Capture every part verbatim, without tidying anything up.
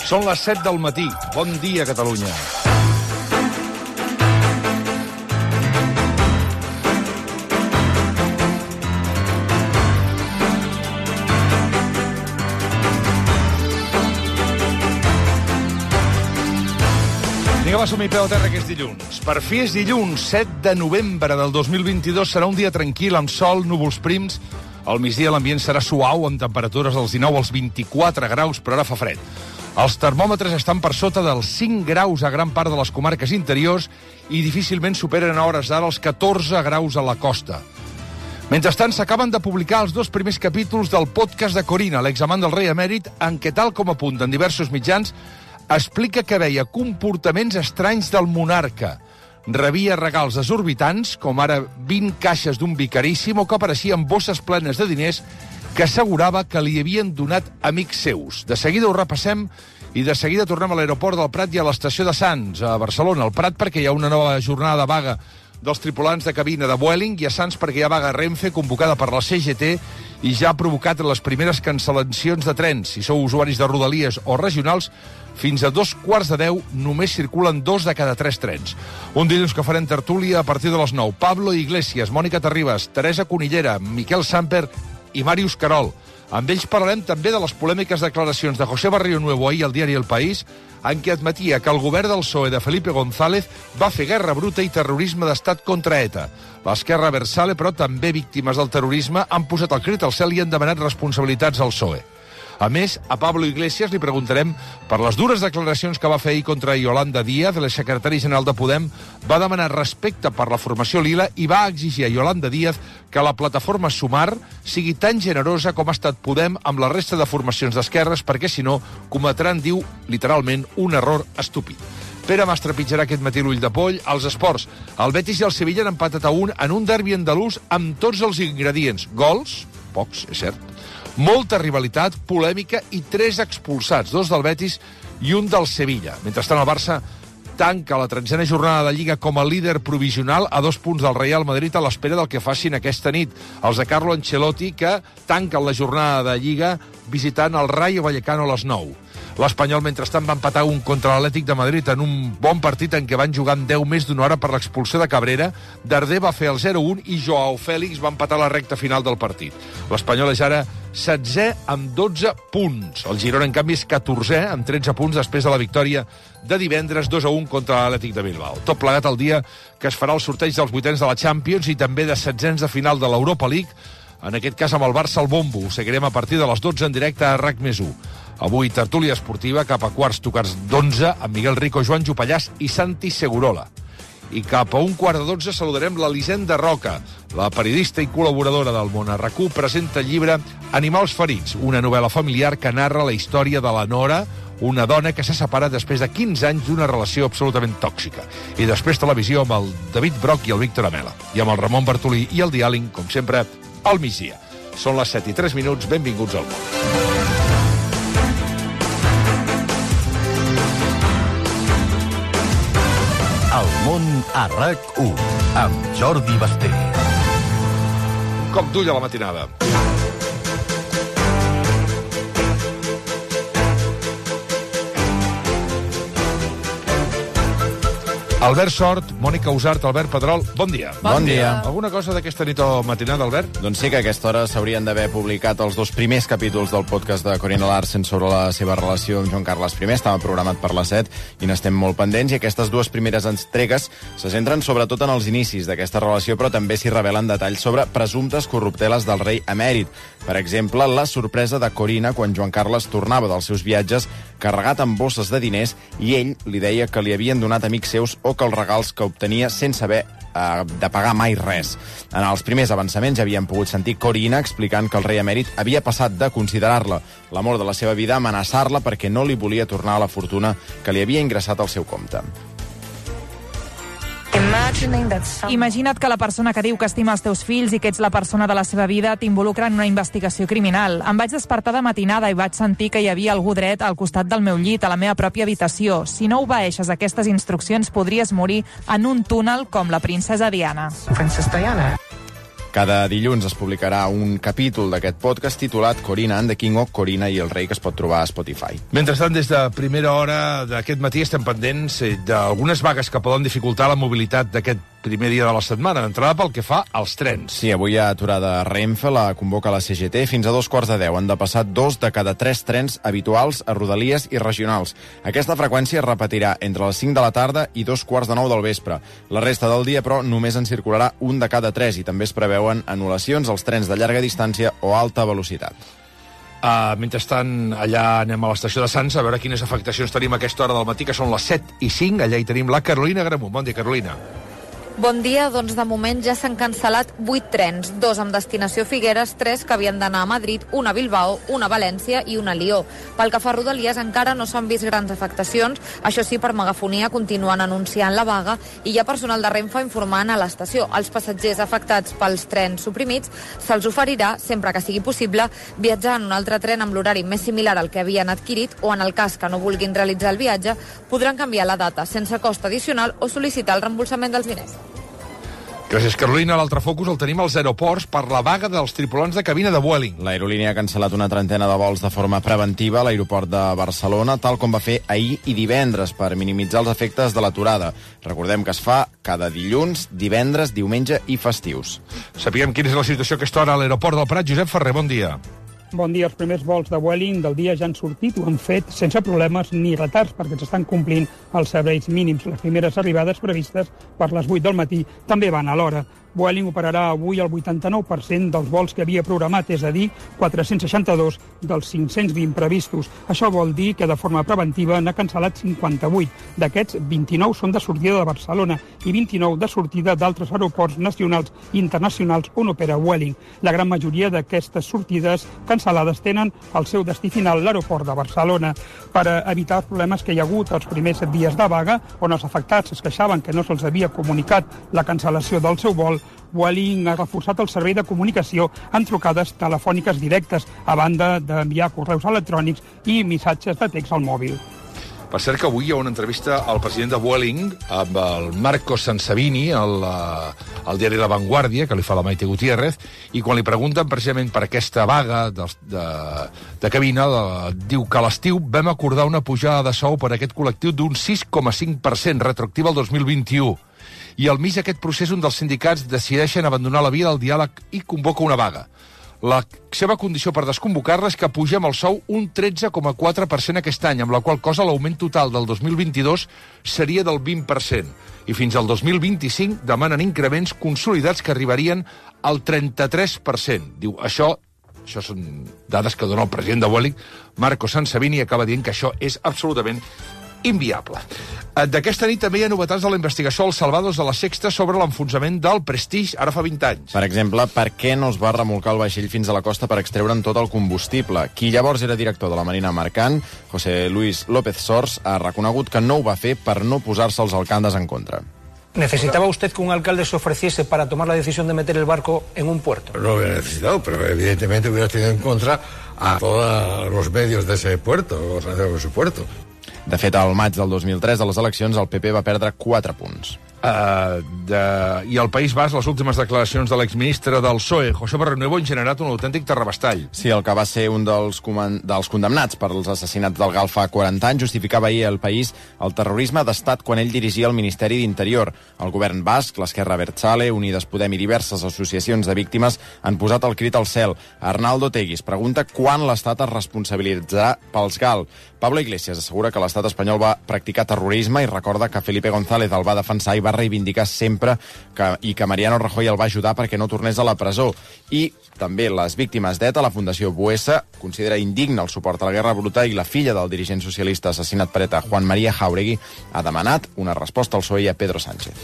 Són les set del matí. Bon dia, Catalunya. Vinga, va, som-hi, peu a terra, que és dilluns. Per fi és dilluns, set de novembre del dos mil vint-i-dos. Serà un dia tranquil, amb sol, núvols prims. Al migdia l'ambient serà suau, amb temperatures dels dinou als vint-i-quatre graus, però ara fa fred. Els termòmetres estan per sota dels cinc graus a gran part de les comarques interiors i difícilment superen a hores d'ara els catorze graus a la costa. Mentrestant, s'acaben de publicar els dos primers capítols del podcast de Corina, l'examant del rei emèrit, en què, tal com apunten diversos mitjans, explica que veia comportaments estranys del monarca. Rebia regals exorbitants, com ara vint caixes d'un vi caríssim, o que apareixien bosses plenes de diners que assegurava que li havien donat amics seus. De seguida ho repassem i de seguida tornem a l'aeroport del Prat i a l'estació de Sants, a Barcelona. Al Prat perquè hi ha una nova jornada de vaga dels tripulants de cabina de Vueling, i a Sants perquè hi ha vaga Renfe convocada per la C G T i ja ha provocat les primeres cancel·lacions de trens. Si sou usuaris de Rodalies o regionals, fins a dos quarts de deu només circulen dos de cada tres trens. Un dilluns que farem tertúlia a partir de les nou. Pablo Iglesias, Mònica Terribas, Teresa Conillera, Miquel Samper i Màrius Carol. Amb ells parlarem també de les polèmiques declaracions de José Barrio Nuevo ahir al diari El País, en què admetia que el govern del P S O E de Felipe González va fer guerra bruta i terrorisme d'estat contra ETA. L'esquerra Versale, però també víctimes del terrorisme, han posat el crit al cel i han demanat responsabilitats al P S O E. A més, a Pablo Iglesias li preguntarem per les dures declaracions que va fer ahir contra Yolanda Díaz, la secretària general de Podem, va demanar respecte per la formació lila i va exigir a Yolanda Díaz que la plataforma Sumar sigui tan generosa com ha estat Podem amb la resta de formacions d'esquerres, perquè si no cometran, diu, literalment, un error estúpid. Pere Mas trepitjarà aquest matí l'ull de poll. Als esports, el Betis i el Sevilla han empatat a un en un derbi andalús amb tots els ingredients. Gols, pocs, és cert, molta rivalitat, polèmica i tres expulsats, dos del Betis i un del Sevilla. Mentrestant, el Barça tanca la tretzena jornada de Lliga com a líder provisional a dos punts del Real Madrid a l'espera del que facin aquesta nit els de Carlo Ancelotti, que tanquen la jornada de Lliga visitant el Rayo Vallecano a les nou. L'Espanyol, mentrestant, va empatar un contra l'Atlètic de Madrid en un bon partit en què van jugar en deu més d'una hora per l'expulsió de Cabrera. Darder va fer el zero un i Joao Fèlix va empatar la recta final del partit. L'Espanyol és ara setzè amb dotze punts. El Girona, en canvi, és catorzè amb tretze punts després de la victòria de divendres dos a un contra l'Atlètic de Bilbao. Tot plegat el dia que es farà el sorteig dels vuitens de la Champions i també de setzents de final de l'Europa League, en aquest cas amb el Barça al bombo. Ho seguirem a partir de les dotze en directe a RAC més u. Avui, tertúlia esportiva, cap a quarts tocats d'onze, amb Miguel Rico, Joan Jopallàs i Santi Segurola. I cap a un quart de dotze saludarem l'Elisenda Roca, la periodista i col·laboradora del Món. A RAC u presenta el llibre Animals ferits, una novel·la familiar que narra la història de la Nora, una dona que s'ha separat després de quinze anys d'una relació absolutament tòxica. I després televisió amb el David Broc i el Víctor Amela. I amb el Ramon Bartolí i el Diàling, com sempre, al migdia. Són les set i tres minuts, benvinguts al món. El món a RAC u, amb Jordi Basté. Com d'ull a la matinada. Albert Sort, Mònica Usart, Albert Pedrol, bon dia. Bon dia. Alguna cosa d'aquesta nit o matinada, Albert? Doncs sí que a aquesta hora s'haurien d'haver publicat els dos primers capítols del podcast de Corina Larsen sobre la seva relació amb Joan Carles primer. Estava programat per les set i n'estem molt pendents. I aquestes dues primeres entregues se centren sobretot en els inicis d'aquesta relació, però també s'hi revelen detalls sobre presumptes corrupteles del rei emèrit. Per exemple, la sorpresa de Corina quan Joan Carles tornava dels seus viatges carregat amb bosses de diners i ell li deia que li havien donat amics seus o que els regals que obtenia sense haver eh, de pagar mai res. En els primers avançaments ja havíem pogut sentir Corina explicant que el rei emèrit havia passat de considerar-la l'amor de la seva vida a amenaçar-la perquè no li volia tornar la fortuna que li havia ingressat al seu compte. Imagina't que la persona que diu que estima els teus fills i que ets la persona de la seva vida t'involucra en una investigació criminal. Em vaig despertar de matinada i vaig sentir que hi havia algú dret al costat del meu llit, a la meva pròpia habitació. Si no obeeixes aquestes instruccions, podries morir en un túnel com la princesa Diana. Princess Diana. Cada dilluns es publicarà un capítol d'aquest podcast titulat Corina and the King o Corina i el rei, que es pot trobar a Spotify. Mentrestant, des de primera hora d'aquest matí estem pendents d'algunes vagues que poden dificultar la mobilitat d'aquest primer dia de la setmana, d'entrada pel que fa als trens. Sí, avui hi ha aturada Renfe, la convoca la C G T. Fins a dos quarts de deu han de passar dos de cada tres trens habituals a Rodalies i regionals. Aquesta freqüència es repetirà entre les cinc de la tarda i dos quarts de nou del vespre. La resta del dia, però, només en circularà un de cada tres i també es preveuen anul·lacions als trens de llarga distància o alta velocitat. Uh, mentrestant, allà anem a l'estació de Sants a veure quines afectacions tenim a aquesta hora del matí, que són les set i cinc. Allà hi tenim la Carolina Gramunt. Bon dia, Carolina. Bon dia, doncs de moment ja s'han cancel·lat vuit trens, dos amb destinació Figueres, tres que havien d'anar a Madrid, un a Bilbao, un a València i un a Lió. Pel que fa a Rodalies encara no s'han vist grans afectacions, això sí, per megafonia continuen anunciant la vaga i hi ha personal de Renfe informant a l'estació. Els passatgers afectats pels trens suprimits se'ls oferirà, sempre que sigui possible, viatjar en un altre tren amb l'horari més similar al que havien adquirit o, en el cas que no vulguin realitzar el viatge, podran canviar la data sense cost addicional o sol·licitar el reembolsament dels diners. Gràcies, Carolina. L'altre focus el tenim als aeroports per la vaga dels tripulants de cabina de Vueling. L'aerolínia ha cancel·lat una trentena de vols de forma preventiva a l'aeroport de Barcelona, tal com va fer ahir i divendres per minimitzar els efectes de l'aturada. Recordem que es fa cada dilluns, divendres, diumenge i festius. Sapiguem quina és la situació a aquesta hora a l'aeroport del Prat. Josep Ferrer, bon dia. Bon dia. Els primers vols de Vueling del dia ja han sortit, ho han fet sense problemes ni retards perquè s'estan complint els serveis mínims. Les primeres arribades previstes per les vuit del matí també van a l'hora. Vueling operarà avui el vuitanta-nou per cent dels vols que havia programat, és a dir, quatre-cents seixanta-dos dels cinc-cents vint previstos. Això vol dir que de forma preventiva n'ha cancel·lat cinquanta-vuit. D'aquests, vint-i-nou són de sortida de Barcelona i vint-i-nou de sortida d'altres aeroports nacionals i internacionals on opera Vueling. La gran majoria d'aquestes sortides cancel·lades tenen el seu destí final, l'aeroport de Barcelona. Per evitar els problemes que hi ha hagut els primers dies de vaga, on els afectats es queixaven que no se'ls havia comunicat la cancel·lació del seu vol, Vueling ha reforçat el servei de comunicació amb trucades telefòniques directes, a banda d'enviar correus electrònics i missatges de text al mòbil. Per cert que avui hi ha una entrevista al president de Vueling amb el Marco Sansavini, al, al diari La Vanguardia, que li fa la Maite Gutiérrez, i quan li pregunten precisament per aquesta vaga de, de, de cabina, de, diu que a l'estiu vam acordar una pujada de sou per a aquest col·lectiu d'un sis coma cinc per cent, retroactiva al dos mil vint-i-u. I al mig d'aquest procés un dels sindicats decideixen abandonar la via del diàleg i convoca una vaga. La seva condició per desconvocar-la és que pugem el sou un tretze coma quatre per cent aquest any, amb la qual cosa l'augment total del dos mil vint-i-dos seria del vint per cent. I fins al dos mil vint-i-cinc demanen increments consolidats que arribarien al trenta-tres per cent. Diu, això, això són dades que dona el president de Vueling, Marco Sansavini, acaba dient que això és absolutament inviable. D'aquesta nit també hi ha novetats de la investigació als Salvados de la Sexta sobre l'enfonsament del Prestige, ara fa vint anys. Per exemple, per què no es va remolcar el vaixell fins a la costa per extreure'n tot el combustible? Qui llavors era director de la Marina Mercant, José Luis López Sors, ha reconegut que no ho va fer per no posar-se els alcaldes en contra. ¿Necesitaba usted que un alcalde se ofreciese para tomar la decisión de meter el barco en un puerto? No lo hubiera necesitado, pero evidentemente hubiera tenido en contra a todos los medios de ese puerto, o sea, de su puerto. De fet, al maig del dos mil tres, a les eleccions, el P P va perdre quatre punts. Uh, de... I al País Basc, les últimes declaracions de l'exministre del P S O E, José Barrenuevo, han generat un autèntic terrabastall. Sí, el que va ser un dels, coman... dels condemnats per els assassinats del Gal fa quaranta anys justificava ahir al País el terrorisme d'estat quan ell dirigia el Ministeri d'Interior. El govern basc, l'Esquerra Abertzale, Unides Podem i diverses associacions de víctimes han posat el crit al cel. Arnaldo Tegui es pregunta quan l'Estat es responsabilitzarà pels Gal. Pablo Iglesias assegura que l'estat espanyol va practicar terrorisme i recorda que Felipe González el va defensar i va reivindicar sempre que, i que Mariano Rajoy el va ajudar perquè no tornés a la presó. I també les víctimes d'ETA, la Fundació Buesa, considera indigne el suport a la guerra bruta i la filla del dirigent socialista assassinat per ETA, Juan María Jauregui, ha demanat una resposta al P S O E i a Pedro Sánchez.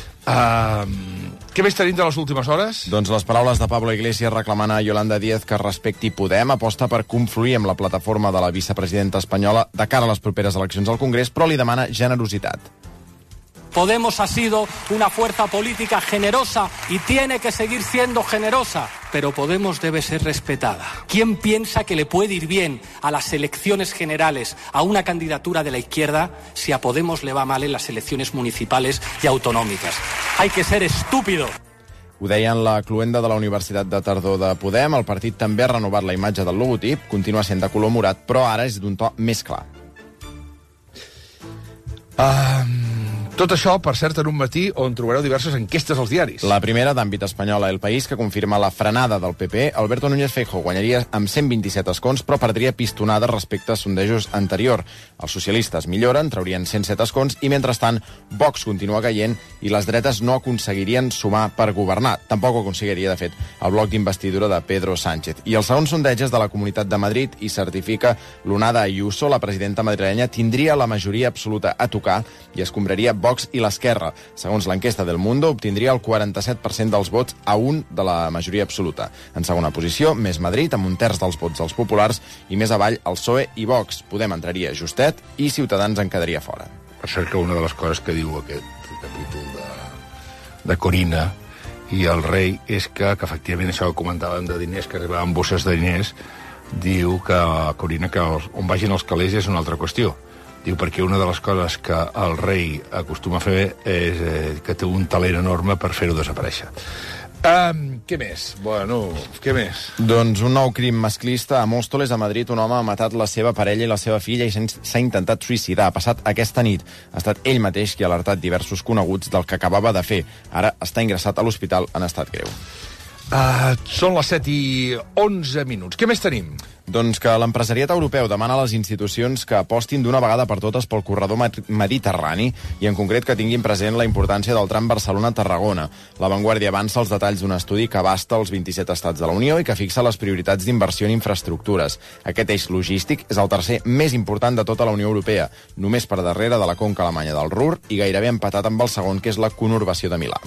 Uh, què més tenim de les últimes hores? Doncs les paraules de Pablo Iglesias reclamant a Yolanda Díaz que respecti Podem, aposta per confluir amb la plataforma de la vicepresidenta espanyola de cara a les properes eleccions al Congrés, però li demana generositat. Podemos ha sido una fuerza política generosa y tiene que seguir siendo generosa, pero Podemos debe ser respetada. ¿Quién piensa que le puede ir bien a las elecciones generales a una candidatura de la izquierda si a Podemos le va mal en las elecciones municipales y autonómicas? Hay que ser estúpido. Ho deien la cluenda de la Universitat de Tardor de Podem. El partit també ha renovat la imatge del logotip, continua sent de color morat, però ara és d'un to més clar. Um, tot això, per cert, en un matí on trobareu diverses enquestes als diaris. La primera, d'àmbit espanyol, a El País, que confirma la frenada del P P. Alberto Núñez Feijóo guanyaria amb cent vint-i-set escons, però perdria pistonada respecte a sondejos anterior. Els socialistes milloren, traurien cent set escons, i mentrestant Vox continua caient i les dretes no aconseguirien sumar per governar. Tampoc ho aconseguiria, de fet, el bloc d'investidura de Pedro Sánchez. I el segon sondeig és de la Comunitat de Madrid i certifica l'onada Ayuso, la presidenta madrilenya, tindria la majoria absoluta a tocar i es compraria Vox i l'Esquerra. Segons l'enquesta del Mundo, obtindria el quaranta-set per cent dels vots a un de la majoria absoluta. En segona posició, Més Madrid, amb un terç dels vots dels populars, i més avall, el P S O E i Vox. Podem entraria justet i Ciutadans en quedaria fora. Per cert, que una de les coses que diu aquest capítol de, de Corina i el rei és que, que efectivament, això que comentàvem de diners, que arribaven bosses de diners, diu que Corina, que els, on vagin els calés és una altra qüestió. Diu, perquè una de les coses que el rei acostuma a fer és eh, que té un talent enorme per fer-ho desaparèixer. Um, què més? Bueno, què més? Doncs un nou crim masclista. A Móstoles, a Madrid, un home ha matat la seva parella i la seva filla i s'ha intentat suïcidar. Ha passat aquesta nit. Ha estat ell mateix qui ha alertat diversos coneguts del que acabava de fer. Ara està ingressat a l'hospital en estat greu. Uh, són les set i onze minuts. Què més tenim? Doncs que l'empresariat europeu demana a les institucions que apostin d'una vegada per totes pel corredor mediterrani i, en concret, que tinguin present la importància del tram Barcelona-Tarragona. La Vanguardia avança els detalls d'un estudi que abasta els vint-i-set estats de la Unió i que fixa les prioritats d'inversió en infraestructures. Aquest eix logístic és el tercer més important de tota la Unió Europea, només per darrere de la conca alemanya del Ruhr i gairebé empatat amb el segon, que és la conurbació de Milà.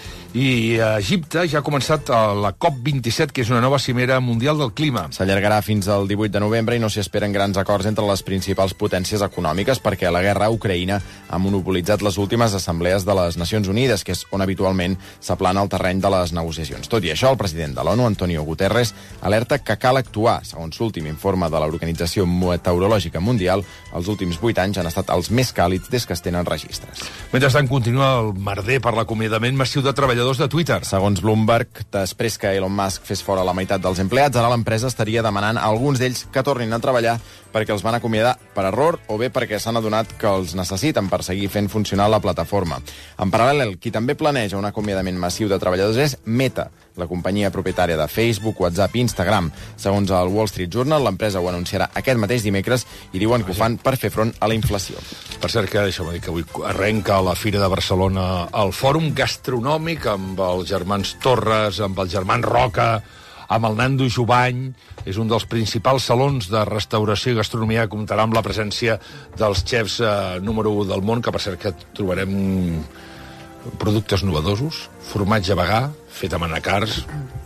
I a Egipte ja ha començat la COP vint-i-set, que és una nova cimera mundial del clima. S'allargarà fins al divuit de novembre i no s'hi esperen grans acords entre les principals potències econòmiques perquè la guerra a Ucraïna ha monopolitzat les últimes assemblees de les Nacions Unides, que és on habitualment s'aplana el terreny de les negociacions. Tot i això, el president de l'ONU, Antonio Guterres, alerta que cal actuar. Segons l'últim informe de l'Organització Meteorològica Mundial, els últims vuit anys han estat els més càlids des que es tenen registres. Mentrestant, continua el merder per l'acomiadament massiu de treballadors de Twitter. Segons Bloomberg, després que Elon Musk fes fora la meitat dels empleats, ara l'empresa estaria demanant a alguns d'ells que tornin a treballar perquè els van acomiadar per error o bé perquè s'han adonat que els necessiten per seguir fent funcionar la plataforma. En paral·lel, qui també planeja un acomiadament massiu de treballadors és Meta, la companyia propietària de Facebook, WhatsApp i Instagram. Segons el Wall Street Journal, l'empresa ho anunciarà aquest mateix dimecres i diuen que ho fan per fer front a la inflació. Per cert, que deixa'm dir que avui arrenca a la Fira de Barcelona el Fòrum Gastronòmic amb els germans Torres, amb els germans Roca, amb el Nando Jubany. És un dels principals salons de restauració i gastronomia que comptarà amb la presència dels xefs eh, número u del món, que per cert que trobarem productes novedosos, formatge vegà, fet a manacars.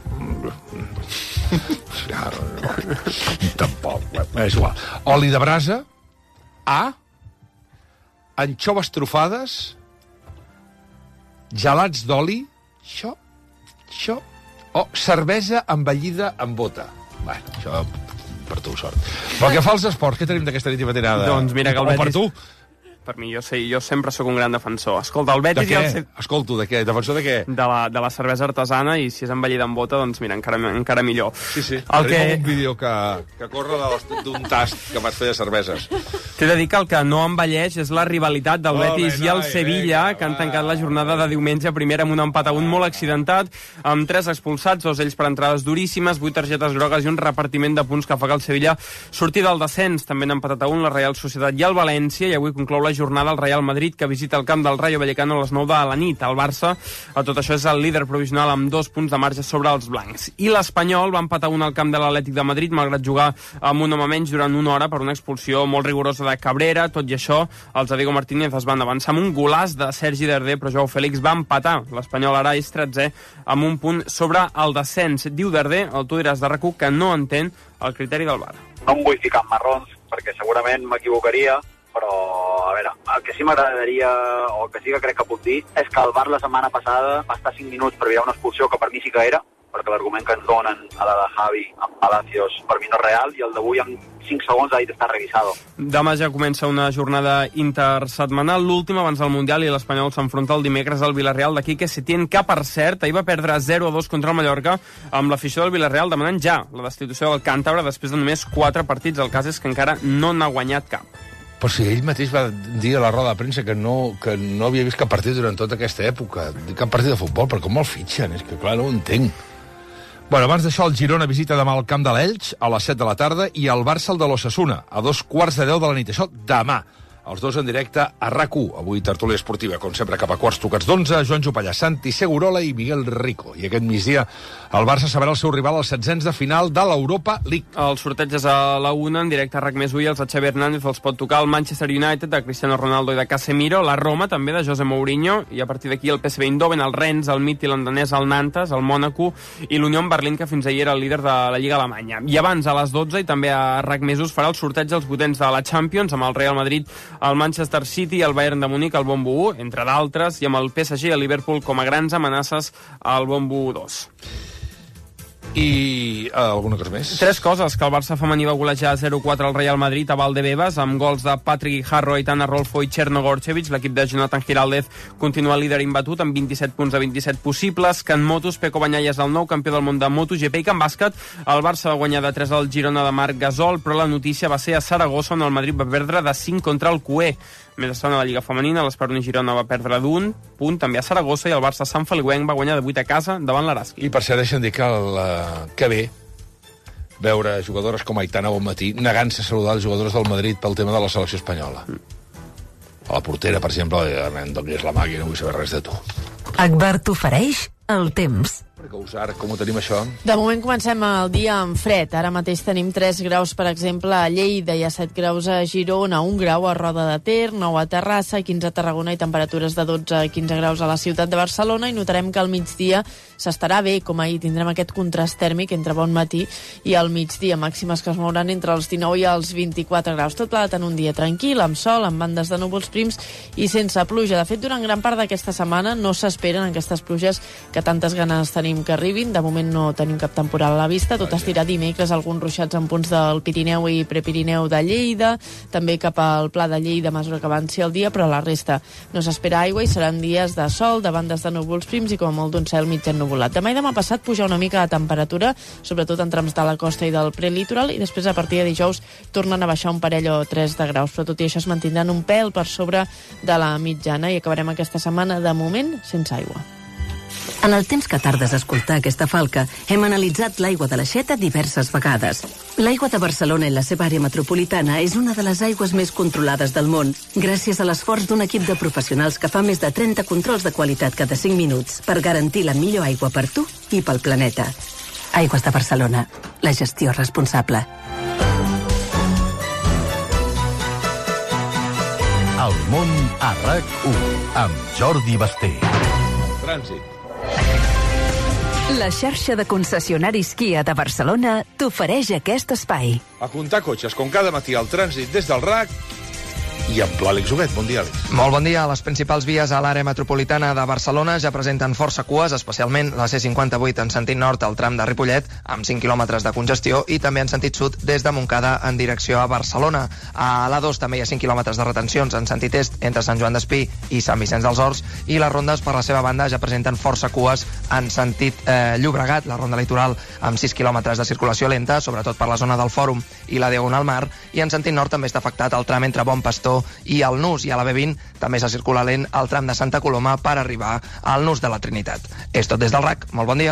Tampoc, és igual. Oli de brasa, A, anxoves trufades, gelats d'oli, això, això, o cervesa envellida amb bota. Bueno, això per tu, sort. Pel que fa als esports, què tenim d'aquesta nit i matinada? Doncs mira que el Betis... O per tu? Per mi, jo sé, jo sempre sóc un gran defensor. Escolta, el Betis... De què? I el... Escolto, de què? Defensor de què? De la, de la cervesa artesana, i si és envellida amb bota, doncs mira, encara, encara millor. Sí, sí. El Tenim que... un vídeo que, que corre d'un tast que vas fer de cerveses. T'he de dir que el que no envelleix és la rivalitat del Betis i el Sevilla, que han tancat la jornada de diumenge primera amb un empat a un molt accidentat, amb tres expulsats, dos ells per entrades duríssimes, vuit targetes grogues i un repartiment de punts que fa que el Sevilla surti del descens. També han empatat a un la Real Societat i el València, i avui conclou la jornada el Real Madrid, que visita el camp del Rayo Vallecano a les nou de la nit. El Barça, a tot això, és el líder provisional amb dos punts de marge sobre els blancs. I l'Espanyol va empatar un al camp de l'Atlètic de Madrid, malgrat jugar amb un home menys durant una hora per una expulsió molt rigorosa de Cabrera. Tot i això, els de Diego Martínez es van avançar amb un golaç de Sergi Darder, però Joao Félix va empatar. L'Espanyol ara és tretzè amb un punt sobre el descens. Diu Darder, el tu diràs de RAC u, que no entén el criteri del V A R. No em vull ficar en marrons, perquè segurament m'equivocaria, però, a veure, el que sí m'agradaria, o el que sí que crec que puc dir, és que el V A R la setmana passada va estar cinc minuts per evitar una expulsió que per mi sí que era, perquè l'argument que ens donen a la de Javi amb Palacios per mi no és real, i el d'avui amb cinc segons ha dit estar revisado. Demà ja comença una jornada intersetmanal, l'última abans del Mundial, i l'Espanyol s'enfronta el dimecres al Villarreal de Quique Setién, que per cert ahir va perdre zero a dos contra el Mallorca, amb l'afició del Villarreal demanant ja la destitució del càntabre després de només quatre partits. El cas és que encara no n'ha guanyat cap. Però si ell mateix va dir a la roda de premsa que no, que no havia vist cap partit durant tota aquesta època, cap partit de futbol, però com el fitxen? És que clar, no ho entenc. Bueno, abans d'això, el Girona visita demà el camp de l'Elx a les set de la tarda i el Barça el de l'Osasuna a dos quarts de deu de la nit. Això demà. Els dos en directe a RAC u. Avui tertúlia esportiva, com sempre, cap a quarts tocats d'onze. Joan Jopallà, Santi Segurola i Miguel Rico. I aquest migdia el Barça sabrà el seu rival als setzents de final de l'Europa League. El sorteig és a la una, en directe a RAC més u, i els de Xavi Hernández els pot tocar el Manchester United de Cristiano Ronaldo i de Casemiro, la Roma també de José Mourinho, i a partir d'aquí el P S V Eindhoven, el Rennes, el Midtjylland danès, el Nantes, el Mònaco i l'Unió Berlín, que fins ahir era el líder de la Lliga Alemanya. I abans, a les dotze, i també a RAC més u, es farà el sorteig dels vuitens de la Champions, amb el Real Madrid, el Manchester City, el Bayern de Múnich, el Bombo u, entre d'altres, i amb el P S G i el Liverpool com a grans amenaces al Bombo dos. I uh, alguna cosa més? Tres coses, que el Barça femení va golejar zero quatre al Real Madrid a Valdebebas, amb gols de Patrick Guijarro, Aitana Rolfo i Cherno Gorchevich. L'equip de Jonathan Giraldez continua líder imbatut amb vint-i-set punts de vint-i-set possibles. Que en motos, Pecco Bagnaia és el nou campió del món de MotoGP, i que en bàsquet el Barça va guanyar de tres al Girona de Marc Gasol, però la notícia va ser a Saragossa, on el Madrid va perdre de cinc contra el Cué. Més estona a la Lliga Femenina, l'Esperoni Girona va perdre d'un punt també a Saragossa, i el Barça Sant Feliuenc va guanyar de vuit a casa davant l'Araski. I per cert, deixa'm dir que, el, que bé veure jugadores com Aitana Bonmatí negant-se a saludar els jugadors del Madrid pel tema de la selecció espanyola. A la portera, per exemple, Hernando, que és la màquina, no vull saber res de tu. Agbar t'ofereix el temps. Usar, com ho tenim, això? De moment comencem el dia amb fred. Ara mateix tenim tres graus, per exemple, a Lleida, hi ha set graus a Girona, un grau a Roda de Ter, nou a Terrassa, quinze a Tarragona i temperatures de dotze a quinze graus a la ciutat de Barcelona, i notarem que al migdia s'estarà bé, com ahir tindrem aquest contrast tèrmic entre bon matí i al migdia, màximes que es mouran entre els dinou i els vint-i-quatre graus. Tot plegat en un dia tranquil, amb sol, amb bandes de núvols prims i sense pluja. De fet, durant gran part d'aquesta setmana no s'esperen aquestes pluges que tantes ganes tenim que arribin. De moment no tenim cap temporal a la vista. Tot estirà dimecres, alguns ruixats en punts del Pirineu i Prepirineu de Lleida, també cap al Pla de Lleida a mesura que avanci el dia, però la resta no s'espera aigua i seran dies de sol, de bandes de núvols prims i com a molt d'un cel mig ennuvolat. Demà i demà passat puja una mica la temperatura, sobretot en trams de la costa i del prelitoral, i després a partir de dijous tornen a baixar un parell o tres de graus, però tot i això es mantindran un pèl per sobre de la mitjana, i acabarem aquesta setmana de moment sense aigua. En el temps que tardes a escoltar aquesta falca, hem analitzat l'aigua de l'Aixeta diverses vegades. L'aigua de Barcelona i la seva àrea metropolitana és una de les aigües més controlades del món, gràcies a l'esforç d'un equip de professionals que fa més de trenta controls de qualitat cada cinc minuts per garantir la millor aigua per tu i pel planeta. Aigües de Barcelona, la gestió responsable. El món a RAC u, amb Jordi Basté. Trànsit. La xarxa de concessionaris Kia de Barcelona t'ofereix aquest espai. A comptar cotxes, com cada matí al trànsit des del RAC, i amb l'Àlex Huguet. Bon dia, Àlex. Molt bon dia. Les principals vies a l'àrea metropolitana de Barcelona ja presenten força cues, especialment la C cinquanta-vuit en sentit nord al tram de Ripollet, amb cinc quilòmetres de congestió, i també en sentit sud des de Montcada en direcció a Barcelona. A l'A dos també hi ha cinc quilòmetres de retencions en sentit est entre Sant Joan d'Espí i Sant Vicenç dels Horts, i les rondes, per la seva banda, ja presenten força cues en sentit eh, Llobregat, la ronda litoral amb sis quilòmetres de circulació lenta, sobretot per la zona del Fòrum i la Diagonal Mar, i en sentit nord també està afectat el tram entre Bon Pastor i el Nus, i a la B vint també se circula lent al tram de Santa Coloma per arribar al Nus de la Trinitat. És tot des del RAC. Molt bon dia.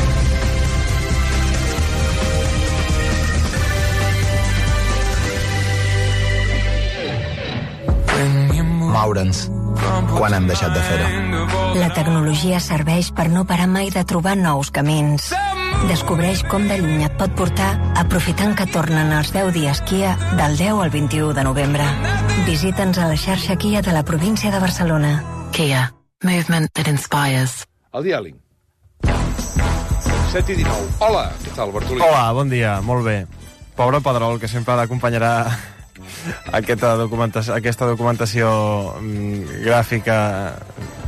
Moure'ns quan hem deixat de fer-ho. La tecnologia serveix per no parar mai de trobar nous camins. Descobreix com de lluny et pot portar aprofitant que tornen els deu dies Kia del deu al vint-i-u de novembre. Visita'ns a la xarxa Kia de la província de Barcelona. Kia. Movement that inspires. El diàleg. set i dinou. Hola, què tal, Bartolí? Hola, bon dia, molt bé. Pobre Pedrol, que sempre l'acompanyarà aquesta documentació, aquesta documentació mm, gràfica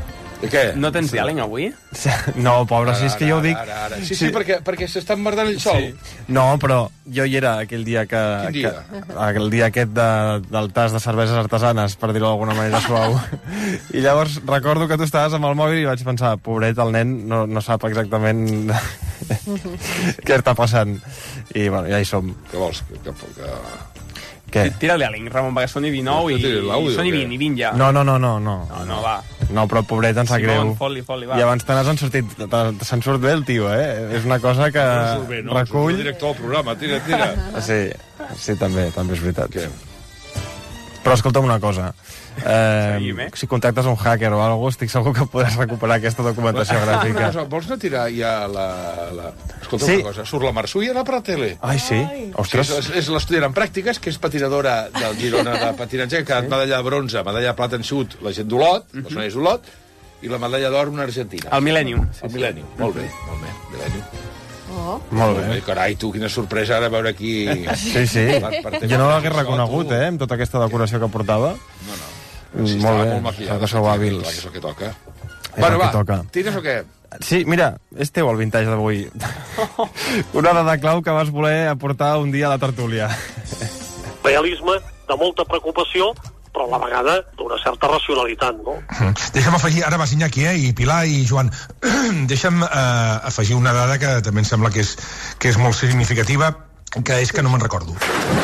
Què? No tens diàleg avui? No, pobre, si és que jo ho dic... Ara, ara. Sí, sí, perquè, perquè s'està emmerdant ell sol. Sí. No, però jo hi era aquell dia que... Quin dia? Que, aquell dia aquest de, del tas de cerveses artesanes, per dir-ho d'alguna manera suau. I llavors recordo que tu estaves amb el mòbil i vaig pensar, pobret, el nen no, no sap exactament què està passant. I, bueno, ja hi som. Què vols? Que... que... Què? Tira-li a l'Inc, Ramon, perquè són i dinou i, i són i vint, i vint ja. No, no, no, no. No, no, no va. No, però pobret, em sap greu. Simon, fot-li, fot-li, va. I abans te n'has en sortit, se'n surt bé el tio, eh? És una cosa que no surt bé, no, recull... No, director del programa, tira, tira. Sí, sí, també, també és veritat. Què? Però escolta'm una cosa. Eh, Seguim, eh? Si contactes un hacker o alguna cosa, estic segur que podràs recuperar aquesta documentació gràfica. Cosa, vols anar a tirar ja la... la... Escolta Sí. una cosa, surt la Marsú i anar per la tele. Ai, sí? Ostres. És, és l'estudiant en pràctiques, que és patinadora del Girona de patinatge, que ha quedat medalla de bronze, medalla de plata en xut, la gent d'Olot, Mhm. els nois d'Olot, i la medalla d'or una argentina. El Millennium. El Millennium, molt bé, molt bé, Millennium. Oh. Molt bé. Carai, tu, quina sorpresa ara veure aquí... Sí, sí. Jo no l'hagués reconegut, eh, amb tota aquesta decoració que portava. No, no. Sí, molt bé, molt que sou hàbils. Clar, que és el que toca. És Bueno, el que va, toca. tires o què? Sí, mira, és teu el vintage d'avui. Una dada clau que vas voler aportar un dia a la tertúlia. Realisme, de molta preocupació, però a la vegada d'una certa racionalitat, no? Deixa'm afegir, ara vas Iñaki, eh, i Pilar i Joan, deixa'm eh, afegir una dada que també em sembla que és, que és molt significativa, que és que no me'n recordo.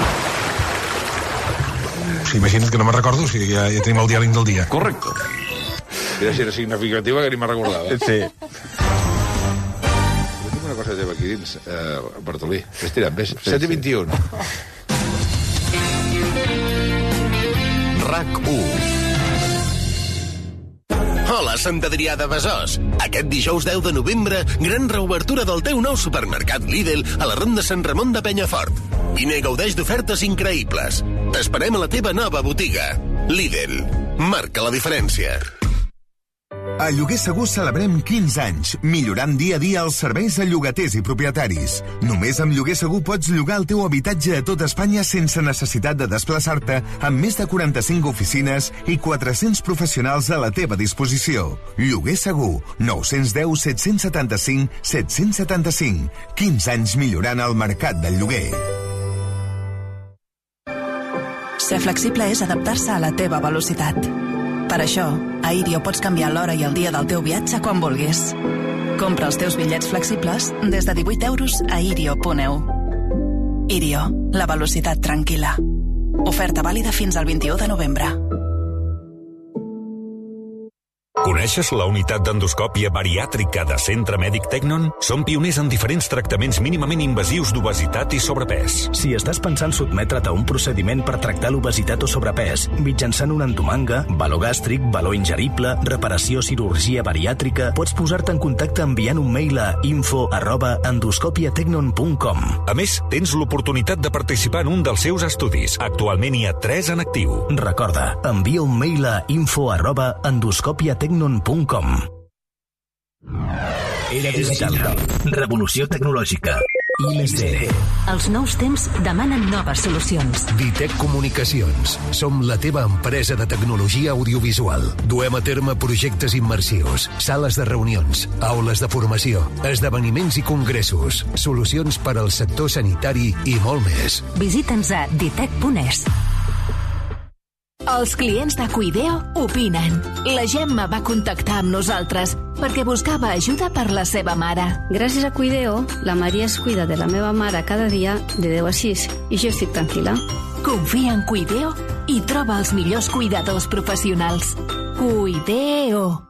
O sigui, imagina't que no me'n recordo, o sigui, ja, ja tenim el diàleg del dia. Correcte. Mira si era significativa que ni me'n recordava. Sí. Jo tinc una cosa teva aquí dins, eh, Bartolí. Ves tirant, ves. set i vint-i-un. RAC u. Hola, Sant Adrià de Besòs. Aquest dijous deu de novembre, gran reobertura del teu nou supermercat Lidl a la Ronda Sant Ramon de Penyafort. Vine i gaudeix d'ofertes increïbles. T'esperem a la teva nova botiga. Lidl. Marca la diferència. A Lloguer Segur celebrem quinze anys, millorant dia a dia els serveis a llogaters i propietaris. Només amb Lloguer Segur pots llogar el teu habitatge a tot Espanya sense necessitat de desplaçar-te, amb més de quaranta-cinc oficines i quatre-cents professionals a la teva disposició. Lloguer Segur, nou u zero, set set cinc, set set cinc. quinze anys millorant el mercat del lloguer. Ser flexible és adaptar-se a la teva velocitat. Per això, a Irio pots canviar l'hora i el dia del teu viatge quan vulguis. Compra els teus bitllets flexibles des de divuit euros a irio punt e u. Irio, la velocitat tranquil·la. Oferta vàlida fins al vint-i-u de novembre. Coneixes la unitat d'endoscòpia bariàtrica de Centre Mèdic Tecnon? Som pioners en diferents tractaments mínimament invasius d'obesitat i sobrepès. Si estàs pensant sotmetre't a un procediment per tractar l'obesitat o sobrepès, mitjançant una entomanga, valor gàstric, valor ingerible, reparació cirurgia bariàtrica, pots posar-te en contacte enviant un mail a info arroba endoscopiatecnon punt com. A més, tens l'oportunitat de participar en un dels seus estudis. Actualment hi ha tres en actiu. Recorda, envia un mail a info arroba endoscopiatecnon punt com. Era digital. Revolució tecnològica. I més D. Els nous temps demanen noves solucions. Ditec Comunicacions. Som la teva empresa de tecnologia audiovisual. Duem a terme projectes immersius, sales de reunions, aules de formació, esdeveniments i congressos, solucions per al sector sanitari i molt més. Visita'ns a ditec punt es. Els clients de Cuideo opinen. La Gemma va contactar amb nosaltres perquè buscava ajuda per la seva mare. Gràcies a Cuideo, la Maria es cuida de la meva mare cada dia de deu a sis i jo estic tranquil·la. Confia en Cuideo i troba els millors cuidadors professionals. Cuideo.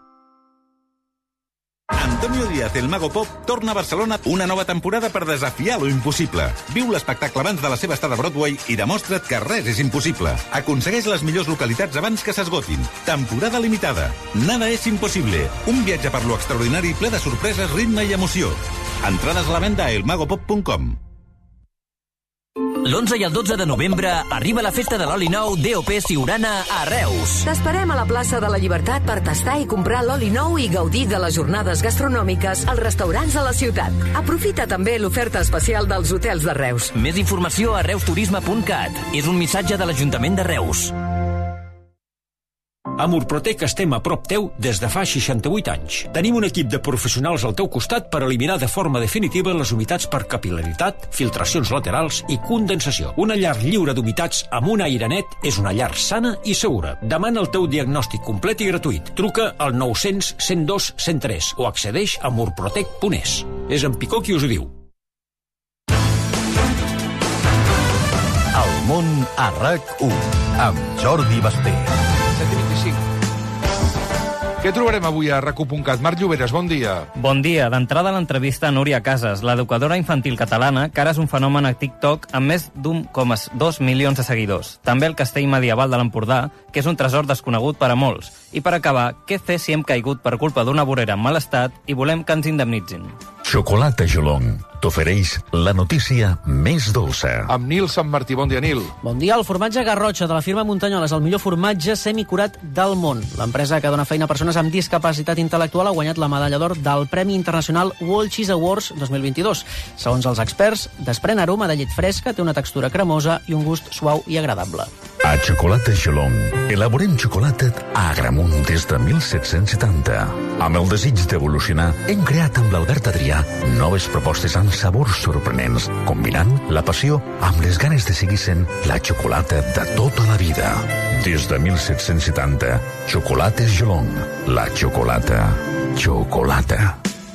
Antonio Díaz, el Mago Pop, torna a Barcelona una nova temporada per desafiar lo impossible. Viu l'espectacle abans de la seva estada a Broadway i demostra't que res és impossible. Aconsegueix les millors localitats abans que s'esgotin. Temporada limitada. Nada és impossible. Un viatge per lo extraordinari ple de sorpreses, ritme i emoció. Entrades a la venda a el mago pop punt com. L'onze i el dotze de novembre arriba la festa de l'oli nou D O P Siurana a Reus. T'esperem a la plaça de la Llibertat per tastar i comprar l'oli nou i gaudir de les jornades gastronòmiques als restaurants de la ciutat. Aprofita també l'oferta especial dels hotels de Reus. Més informació a reusturisme punt cat. És un missatge de l'Ajuntament de Reus. A Murprotec estem a prop teu des de fa seixanta-vuit anys. Tenim un equip de professionals al teu costat per eliminar de forma definitiva les humitats per capil·laritat, filtracions laterals i condensació. Una llar lliure d'humitats amb un aire net és una llar sana i segura. Demana el teu diagnòstic complet i gratuït. Truca al nou-cents, cent dos, cent tres o accedeix a murprotec punt es. És en Picó qui us ho diu. El món a RAC u, amb Jordi Basté. set i vint-i-cinc. Què trobarem avui a rac u punt cat? Marc Lloberes, bon dia. Bon dia. D'entrada l'entrevista a Núria Casas, l'educadora infantil catalana, que ara és un fenomen a TikTok amb més d'un coma dos milions de seguidors. També el castell medieval de l'Empordà, que és un tresor desconegut per a molts. I per acabar, què fer si hem caigut per culpa d'una vorera en mal estat i volem que ens indemnitzin? Xocolata Jolong t'ofereix la notícia més dolça. Amb Nil Sant Martí. Bon dia, Nil. Bon dia. El formatge Garrotxa de la firma Muntanyola és el millor formatge semicurat del món. L'empresa que dona feina a persones amb discapacitat intel·lectual ha guanyat la medalla d'or del Premi Internacional World Cheese Awards dos mil vint-i-dos. Segons els experts, desprèn aroma de llet fresca, té una textura cremosa i un gust suau i agradable. A Xocolata Jolong elaborem xocolata a Agramunt des de mil set-cents setanta. Amb el desig d'evolucionar, hem creat amb l'Albert Adrià noves propostes amb sabors sorprenents, combinant la passió amb les ganes de seguir sent la xocolata de tota la vida. Des de mil set-cents setanta, Xocolates Jolong, la xocolata. Xocolata.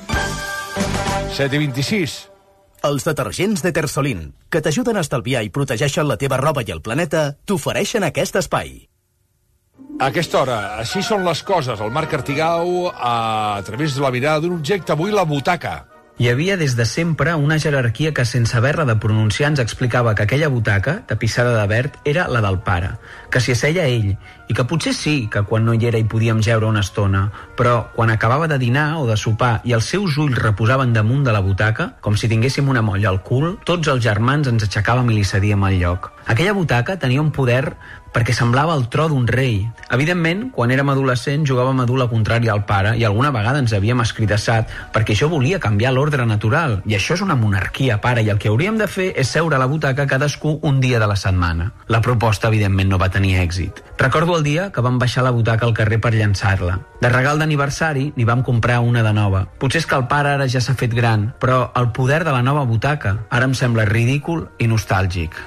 set i vint-i-sis. Els detergents de Tersolin, que t'ajuden a estalviar i protegeixen la teva roba i el planeta, t'ofereixen aquest espai. A aquesta hora, així són les coses. El Marc Artigau, a través de la mirada d'un objecte, avui la butaca. Hi havia des de sempre una jerarquia que, sense haver-la de pronunciar, ens explicava que aquella butaca, tapissada de verd, era la del pare, que s'hi asseia ell, i que potser sí que quan no hi era hi podíem jeure una estona, però quan acabava de dinar o de sopar i els seus ulls reposaven damunt de la butaca, com si tinguéssim una molla al cul, tots els germans ens aixecàvem i li cedíem el lloc. Aquella butaca tenia un poder perquè semblava el tro d'un rei. Evidentment, quan érem adolescents jugàvem a dur la contrària al pare i alguna vegada ens havíem escridassat perquè jo volia canviar l'ordre natural. I això és una monarquia, pare, i el que hauríem de fer és seure a la butaca cadascú un dia de la setmana. La proposta, evidentment, no va tenir èxit. Recordo el dia que vam baixar la butaca al carrer per llançar-la. De regal d'aniversari n'hi vam comprar una de nova. Potser és que el pare ara ja s'ha fet gran, però el poder de la nova butaca ara em sembla ridícul i nostàlgic.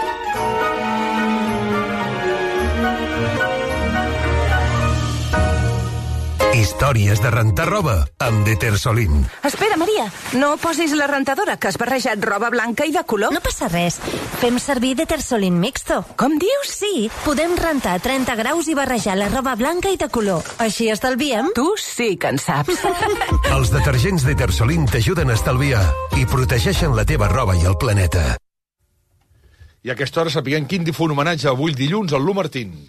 Històries de rentar roba amb Detersolin. Espera, Maria, no posis la rentadora, que has barrejat roba blanca i de color. No passa res. Fem servir Detersolin mixto. Com dius? Sí, podem rentar a trenta graus i barrejar la roba blanca i de color. Així estalviem. Tu sí que en saps. Els detergents Detersolin t'ajuden a estalviar i protegeixen la teva roba i el planeta. I a aquesta hora sapiguem quin difunt homenatge avui dilluns al Lu Martín.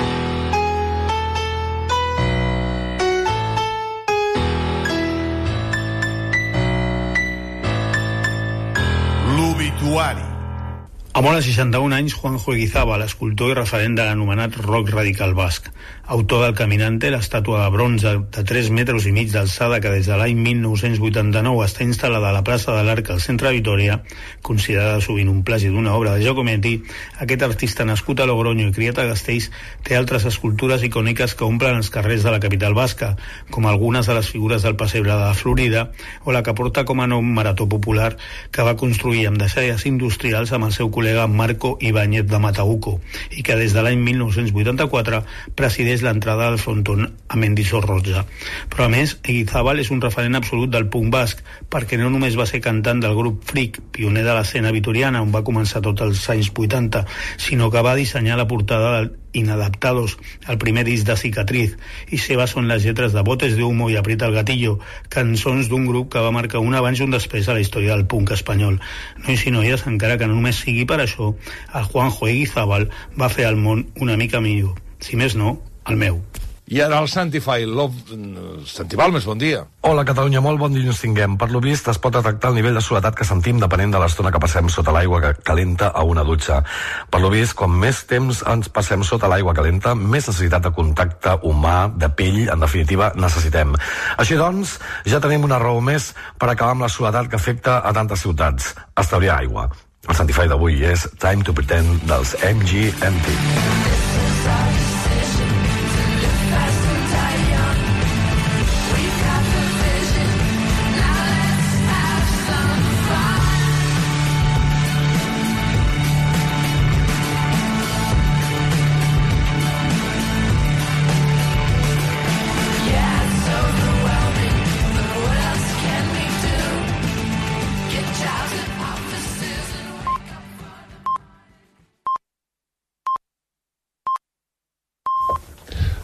L'obituari. Ha mort a seixanta-un anys Juanjo Eguizábal, escultor i referent de l'anomenat rock radical basc. Autor del Caminante, l'estàtua de bronze de tres metres i mig d'alçada que des de l'any mil nou-cents vuitanta-nou està instal·lada a la plaça de l'Arc al centre de Vitòria, considerada sovint un plagi d'una obra de Giacometti, aquest artista nascut a Logroño i criat a Gasteiz té altres escultures icòniques que omplen els carrers de la capital basca, com algunes de les figures del pessebre de la Florida o la que porta com a nom Marató Popular, que va construir amb deixalles industrials amb el seu col·lega Marco Ibáñez de Matauco i que des de l'any mil nou-cents vuitanta-quatre presideix l'entrada del frontón a Mendizorroza. Però a més, Eguizábal és un referent absolut del punk basc, perquè no només va ser cantant del grup Freak, pioner de l'escena vitoriana on va començar tots els anys vuitanta, sinó que va dissenyar la portada del Inadaptados, el primer disc de Cicatriz, i seves són les lletres de Botes de Humo i Aprieta el Gatillo, cançons d'un grup que va marcar un abans i un després a la història del punk espanyol. Nois i noies, encara que no només sigui per això, el Juanjo Eguizábal va fer al món una mica millor. Si més no, el meu. I ara el Santify, Love... Santi Balmes, bon dia. Hola, Catalunya, molt bon dilluns tinguem. Per lo vist, es pot detectar el nivell de soledat que sentim depenent de l'estona que passem sota l'aigua que calenta a una dutxa. Per lo vist, com més temps ens passem sota l'aigua calenta, més necessitat de contacte humà, de pell, en definitiva, necessitem. Així doncs, ja tenim una raó més per acabar amb la soledat que afecta a tantes ciutats. Estalviar aigua. El Santify d'avui és Time to Pretend dels M G M T.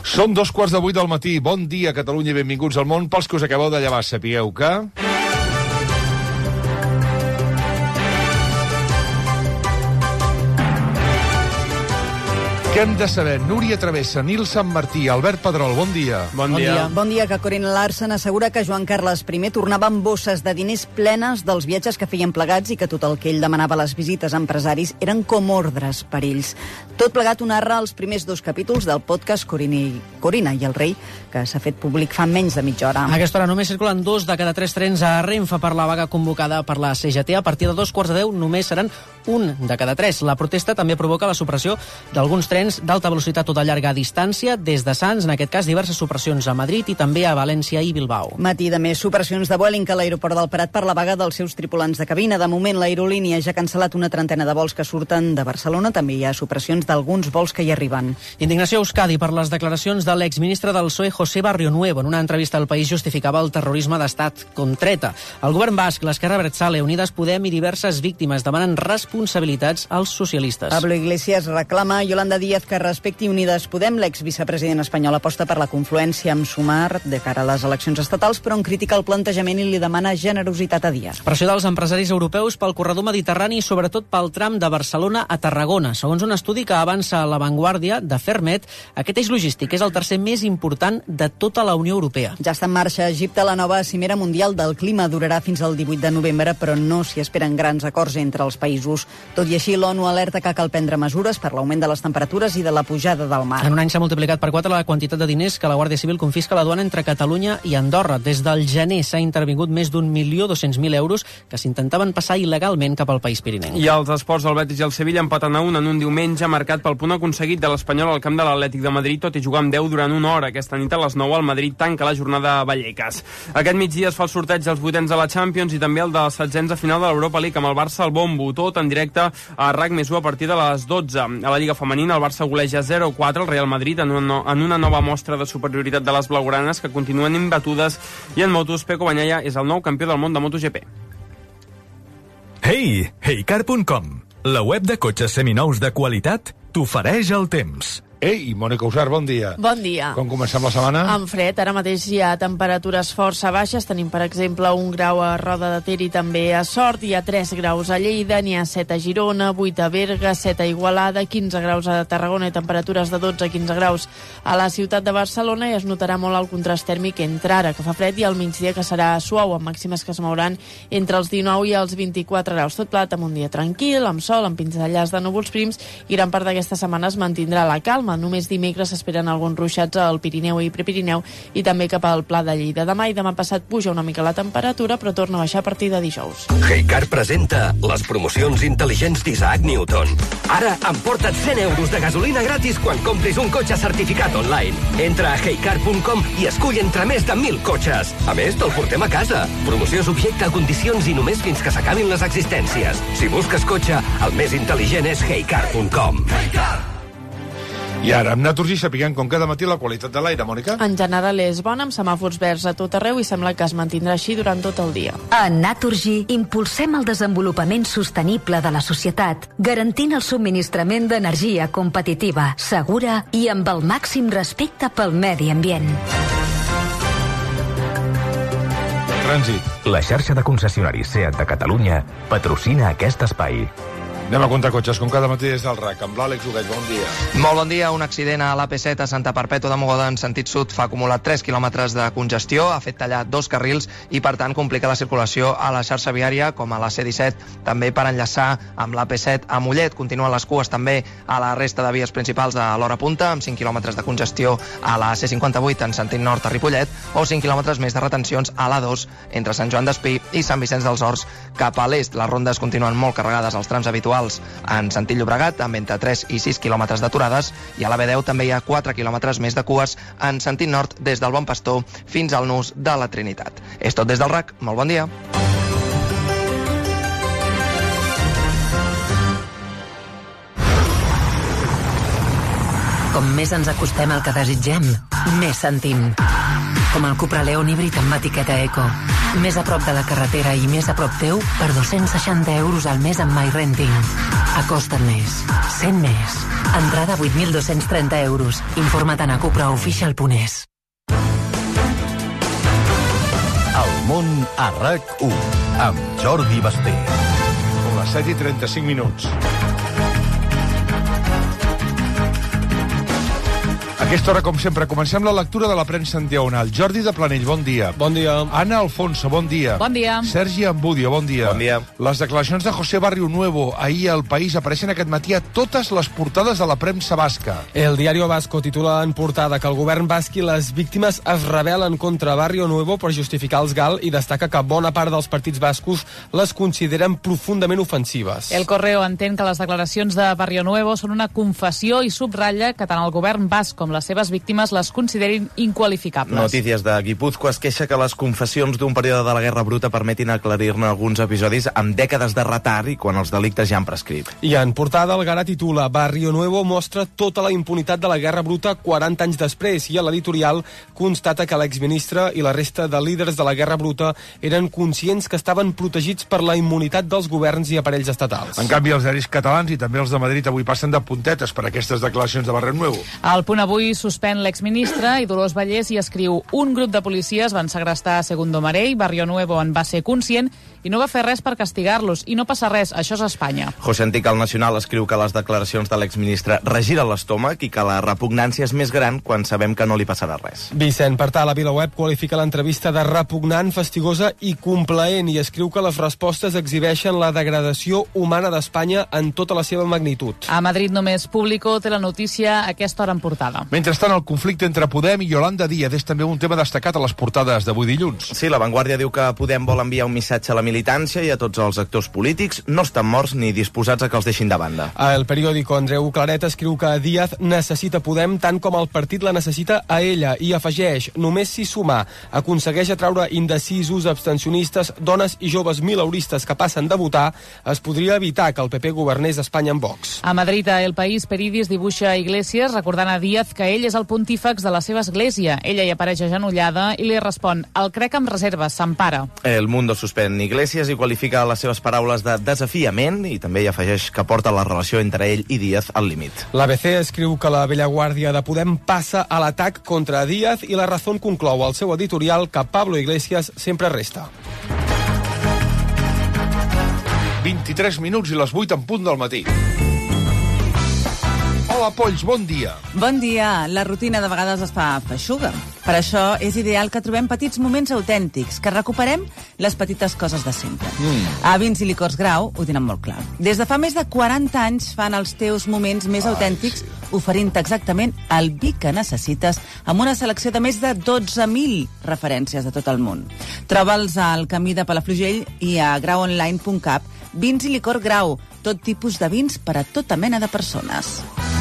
Són dos quarts de vuit del matí. Bon dia, Catalunya, i benvinguts al món. Pels que us acabeu de llevar, sapigueu que... Què hem de saber? Núria Travessa, Nil Sant Martí, Albert Pedrol, bon dia. Bon dia. Bon dia, que Corinne Larsen assegura que Joan Carles I tornava amb bosses de diners plenes dels viatges que feien plegats i que tot el que ell demanava a les visites a empresaris eren com ordres per ells. Tot plegat ho narra els primers dos capítols del podcast Corina, Corina i el rei, que s'ha fet públic fa menys de mitja hora. A aquesta hora només circulen dos de cada tres trens a Renfe per la vaga convocada per la C G T. A partir de dos quarts de deu només seran un de cada tres. La protesta també provoca la supressió d'alguns trens d'alta velocitat o de llarga distància des de Sants, en aquest cas diverses supressions a Madrid i també a València i Bilbao. Matí de més supressions de Vueling a l'aeroport del Prat per la vaga dels seus tripulants de cabina. De moment, l'aerolínia ja ha cancel·lat una trentena de vols que surten de Barcelona. També hi ha supressions d'alguns vols que hi arriben. Indignació a Euskadi per les declaracions de l'exministre del P S O E, José Barrionuevo. En una entrevista al País justificava el terrorisme d'estat contra ETA. El govern basc, l'Esquerra Abertzale, Unides Podem i diverses víctimes demanen responsabilitats als socialistes. Pablo Iglesias reclama a Yolanda Díaz que respecti Unides Podem. L'exvicepresident espanyol aposta per la confluència amb Sumar de cara a les eleccions estatals, però en critica el plantejament i li demana generositat a Díaz. Pressió dels empresaris europeus pel corredor mediterrani i sobretot pel tram de Barcelona a Tarragona. Segons un estudi que avança a l'avantguàrdia de Fermet, aquest eix logístic és el tercer més important de tota la Unió Europea. Ja està en marxa a Egipte la nova cimera mundial del clima. Durarà fins al divuit de novembre, però no s'hi esperen grans acords entre els països. Tot i així, l'ONU alerta que cal prendre mesures per l'augment de les temperatures i de la pujada del mar. En un any s'ha multiplicat per quatre la quantitat de diners que la Guàrdia Civil confisca a la duana entre Catalunya i Andorra. Des del gener s'ha intervingut més d'un milió dos-cents mil euros que s'intentaven passar il·legalment cap al país pirinenc. I els esports, el Betis i el Sevilla empaten a un en un diumenge marcat pel punt aconseguit de l'Espanyol al camp de l'Atlètic de Madrid, tot i jugar amb deu durant una hora. Aquesta nit a les nou el Madrid tanca la jornada a Vallecas. Aquest migdia es fa el sorteig dels vuitens de la Champions i també el dels setzents a final de l'Europa League amb el Barça al bombo, tot en directe a RAC més u a partir de les dotze. A la Lliga Femenina el Barça goleja zero a quatre al Real Madrid en una, en una nova mostra de superioritat de les blaugranes que continuen imbatudes, i en motos Pecco Bagnaia és el nou campió del món de MotoGP. Hey, heycar punt com, la web de cotxes seminous de qualitat t'ofereix el temps. Ei, Mònica Usar, bon dia. Bon dia. Com comencem la setmana? Amb fred, ara mateix hi ha temperatures força baixes. Tenim, per exemple, un grau a Roda de Ter i també a Sort. Hi ha tres graus a Lleida, n'hi ha set a Girona, vuit a Berga, set a Igualada, quinze graus a Tarragona i temperatures de dotze a quinze graus a la ciutat de Barcelona, i es notarà molt el contrast tèrmic entre ara, que fa fred, i al migdia, que serà suau, amb màximes que es mouran entre els dinou i els vint-i-quatre graus. Tot plat amb un dia tranquil, amb sol, amb pinzellars de núvols prims, i gran part d'aquesta setmana es mantindrà la calma. Només dimecres s'esperen alguns ruixats al Pirineu i Prepirineu i també cap al Pla de Lleida. Demà i demà passat puja una mica la temperatura, però torna a baixar a partir de dijous. Heycar presenta les promocions intel·ligents d'Isaac Newton. Ara emporta't cent euros de gasolina gratis quan compris un cotxe certificat online. Entra a heycar punt com i escull entre més de mil cotxes. A més, te'l portem a casa. Promoció subjecta a condicions i només fins que s'acabin les existències. Si busques cotxe, el més intel·ligent és heycar punt com. Heycar! I ara, amb Naturgy sapiguem com cada matí la qualitat de l'aire, Mònica. En general és bona, amb semàfors verds a tot arreu, i sembla que es mantindrà així durant tot el dia. A Naturgy impulsem el desenvolupament sostenible de la societat, garantint el subministrament d'energia competitiva, segura i amb el màxim respecte pel medi ambient. Trànsit. La xarxa de concessionaris SEAT de Catalunya patrocina aquest espai. Anem a comptar cotxes, com cada matí des del RAC, amb l'Àlex Huguet. Bon dia. Molt bon dia. Un accident a l'A P set a Santa Perpètua de Mogoda en sentit sud fa acumulat tres quilòmetres de congestió, ha fet tallar dos carrils i, per tant, complica la circulació a la xarxa viària, com a la C disset, també per enllaçar amb l'A P set a Mollet. Continuen les cues també a la resta de vies principals a l'hora punta, amb cinc quilòmetres de congestió a la C cinquanta-vuit en sentit nord a Ripollet, o cinc quilòmetres més de retencions a l'A dos entre Sant Joan d'Espí i Sant Vicenç dels Horts cap a l'est. Les rondes continuen molt carregades als trams habituals en sentit Llobregat, amb entre tres i sis quilòmetres d'aturades, i a la B deu també hi ha quatre quilòmetres més de cues en sentit nord des del Bon Pastor fins al nus de la Trinitat. És tot des del RAC. Molt bon dia. Com més ens acostem al que desitgem, més sentim. Com el Cupra León híbrid amb etiqueta Eco. Més a prop de la carretera i més a prop teu per dos-cents seixanta euros al mes amb MyRenting. Acosta't més. Sent més. Entrada vuit mil dos-cents trenta euros. Informa't a cupra official punt es. El món a RAC u, amb Jordi Basté. Són les set i trenta-cinc minuts. A aquesta hora, com sempre, comencem la lectura de la premsa en diagonal. Jordi de Planell, bon dia. Bon dia. Ana Alfonso, bon dia. Bon dia. Sergi Ambudio, bon dia. Bon dia. Les declaracions de José Barrio Nuevo ahir al País apareixen aquest matí a totes les portades de la premsa basca. El Diario Vasco titula en portada que el govern basc i les víctimes es rebel·len contra Barrio Nuevo per justificar els GAL i destaca que bona part dels partits bascos les consideren profundament ofensives. El Correo entén que les declaracions de Barrio Nuevo són una confessió i subratlla que tant el govern basc com les seves víctimes les considerin inqualificables. Notícies de Guipúzcoa es queixa que les confessions d'un període de la Guerra Bruta permetin aclarir-ne alguns episodis amb dècades de retard i quan els delictes ja han prescrit. I en portada el Gara titula Barrio Nuevo mostra tota la impunitat de la Guerra Bruta quaranta anys després i a l'editorial constata que l'exministre i la resta de líders de la Guerra Bruta eren conscients que estaven protegits per la immunitat dels governs i aparells estatals. En canvi, els diaris catalans i també els de Madrid avui passen de puntetes per aquestes declaracions de Barrio Nuevo. El Punt Avui suspèn l'exministre i Dolors Vallès i escriu: un grup de policies van segrestar Segundo Marell, Barrio Nuevo en va ser conscient i no va fer res per castigar-los. I no passa res, això és Espanya. José Antic, al Nacional, escriu que les declaracions de l'exministre regiren l'estómac i que la repugnància és més gran quan sabem que no li passarà res. Vicent Partà, la VilaWeb, qualifica l'entrevista de repugnant, fastigosa i complaent i escriu que les respostes exhibeixen la degradació humana d'Espanya en tota la seva magnitud. A Madrid només Público té la notícia a aquesta hora en portada. Mentrestant, el conflicte entre Podem i Yolanda Díaz és també un tema destacat a les portades d'avui dilluns. Sí, la Vanguardia diu que Podem vol enviar un missatge a la militància i a tots els actors polítics. No estan morts ni disposats a que els deixin de banda. El periòdico Andreu Claret escriu que Díaz necessita Podem tant com el partit la necessita a ella i afegeix: només si sumar aconsegueix atraure indecisos, abstencionistes, dones i joves mileuristes que passen de votar, es podria evitar que el P P governés Espanya amb Vox. A Madrid, a El País, Peridis dibuixa a Iglesias recordant a Díaz que ell és el pontífex de la seva església. Ella hi apareix agenollada i li respon: el crec amb reserves, s'empara. El Mundo suspèn Iglesias i qualifica les seves paraules de desafiament i també hi afegeix que porta la relació entre ell i Díaz al límit. L'A B C escriu que la vella guàrdia de Podem passa a l'atac contra Díaz i La Razón conclou al seu editorial que Pablo Iglesias sempre resta. vint-i-tres minuts i les vuit en punt del matí. Hola, Polls, bon dia. Bon dia. La rutina de vegades es fa feixuga. Per això és ideal que trobem petits moments autèntics, que recuperem les petites coses de sempre. Mm. A Vins i Licors Grau ho tenen molt clar. Des de fa més de quaranta anys fan els teus moments més autèntics, sí. oferint-te exactament el vi que necessites amb una selecció de més de dotze mil referències de tot el món. Troba'ls al camí de Palafrugell i a grau online punt cap. Vins i Licor Grau, tot tipus de vins per a tota mena de persones.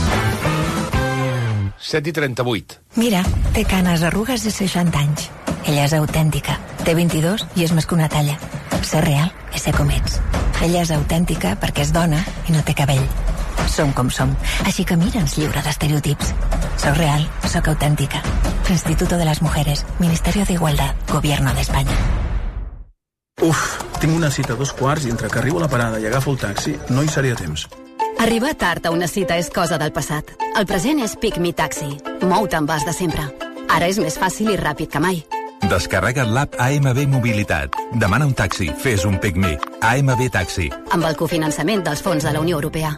set i trenta-vuit. Mira, té canes, arrugues i seixanta anys. Ella és autèntica. Té vint-i-dos i és més que una talla. Ser real és ser com ets. Ella és autèntica perquè és dona i no té cabell. Som com som, així que mira'ns lliure d'estereotips. Soc real, soc autèntica. Instituto de las Mujeres, Ministerio de Igualdad, Gobierno de España. Uf, tinc una cita a dos quarts i entre que arribo a la parada i agafo el taxi no hi seré a temps. Arribar tard a una cita és cosa del passat. El present és Pick Me Taxi. Mou-te amb vas de sempre. Ara és més fàcil i ràpid que mai. Descarrega't l'app A M B Mobilitat. Demana un taxi, fes un Pick Me. A M B Taxi. Amb el cofinançament dels fons de la Unió Europea.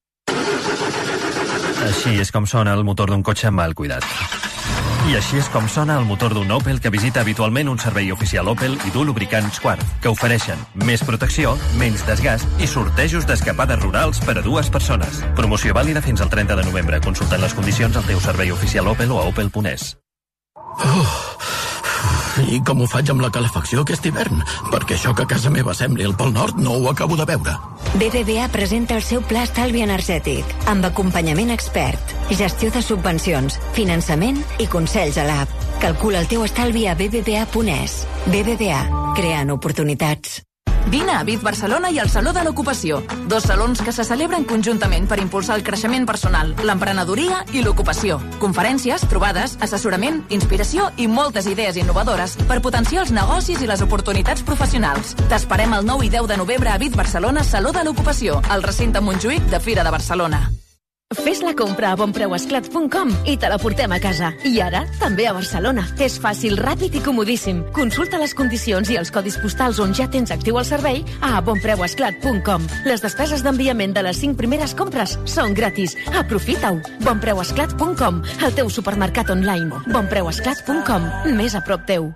Així és com sona el motor d'un cotxe mal cuidat. I així és com sona el motor d'un Opel que visita habitualment un servei oficial Opel i du lubricants Quart, que ofereixen més protecció, menys desgast i sortejos d'escapades rurals per a dues persones. Promoció vàlida fins al trenta de novembre. Consultant les condicions al teu servei oficial Opel o a opel punt es. Oh, I com ho faig amb la calefacció aquest hivern? Perquè això que a casa meva sembli el Pol Nord no ho acabo de veure. B B V A presenta el seu pla estalvi energètic, amb acompanyament expert, gestió de subvencions, finançament i consells a l'app. Calcula el teu estalvi a b b v a punt es. B B V A, creant oportunitats. Vine a Bit Barcelona i al Saló de l'Ocupació, dos salons que se celebren conjuntament per impulsar el creixement personal, l'emprenedoria i l'ocupació. Conferències, trobades, assessorament, inspiració i moltes idees innovadores per potenciar els negocis i les oportunitats professionals. T'esperem el nou i deu de novembre a Bit Barcelona, Saló de l'Ocupació, al recinte Montjuïc de Fira de Barcelona. Fes la compra a bonpreuesclat punt com i te la portem a casa. I ara, també a Barcelona. És fàcil, ràpid i comodíssim. Consulta les condicions i els codis postals on ja tens actiu el servei a bonpreuesclat punt com. Les despeses d'enviament de les cinc primeres compres són gratis. Aprofita-ho. bonpreuesclat punt com, el teu supermercat online. bonpreuesclat punt com, més a prop teu.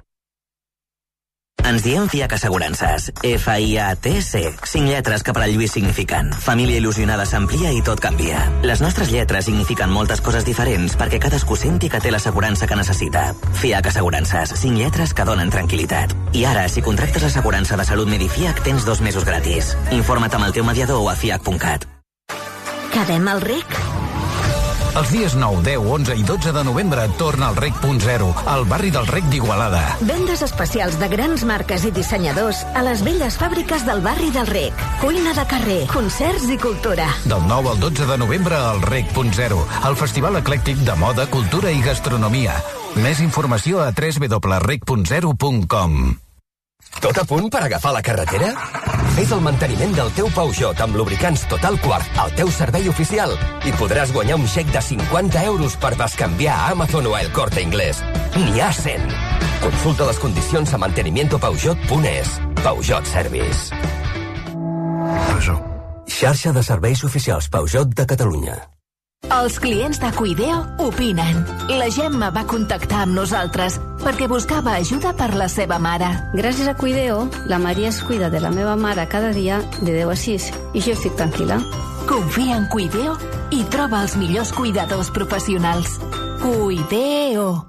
Ens diem Fiac Assegurances. F I A T C. Cinc lletres que per al Lluís signifiquen. Família il·lusionada s'amplia i tot canvia. Les nostres lletres signifiquen moltes coses diferents perquè cadascú senti que té l'assegurança que necessita. Fiac Assegurances. Cinc lletres que donen tranquil·litat. I ara, si contractes l'assegurança de salut Medifiac, tens dos mesos gratis. Informa't amb el teu mediador o a fiac punt cat. Quedem al rec? Els dies nou, deu, onze i dotze de novembre torna al Rec punt zero, al barri del Rec d'Igualada. Vendes especials de grans marques i dissenyadors a les velles fàbriques del barri del Rec. Cuina de carrer, concerts i cultura. Del nou al dotze de novembre al Rec punt zero, el festival eclèctic de moda, cultura i gastronomia. Més informació a w w w punt rec punt zero punt com. Tot a punt per agafar la carretera? Fes el manteniment del teu Peugeot amb lubricants Total Quart al teu servei oficial i podràs guanyar un xec de cinquanta euros per bescanviar a Amazon o a El Corte Inglés. N'hi ha cent. Consulta les condicions a mantenimiento peugeot punt es. Peugeot Service. Peugeot. Xarxa de serveis oficials Peugeot de Catalunya. Els clients de Cuideo opinen. La Gemma va contactar amb nosaltres perquè buscava ajuda per la seva mare. Gràcies a Cuideo, la Maria es cuida de la meva mare cada dia de deu a sis i jo estic tranquil·la. Confia en Cuideo i troba els millors cuidadors professionals. Cuideo.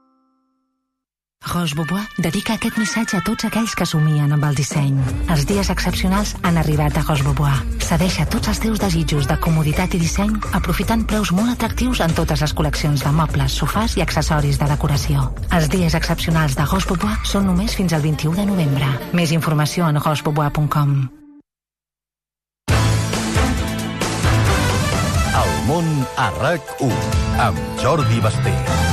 Roche Bobois dedica aquest missatge a tots aquells que somien amb el disseny. Els dies excepcionals han arribat a Roche Bobois. Cedeix a tots els teus desitjos de comoditat i disseny aprofitant preus molt atractius en totes les col·leccions de mobles, sofàs i accessoris de decoració. Els dies excepcionals de Roche Bobois són només fins al vint-i-u de novembre. Més informació en roche bobois punt com. El món a RAC u amb Jordi Basté.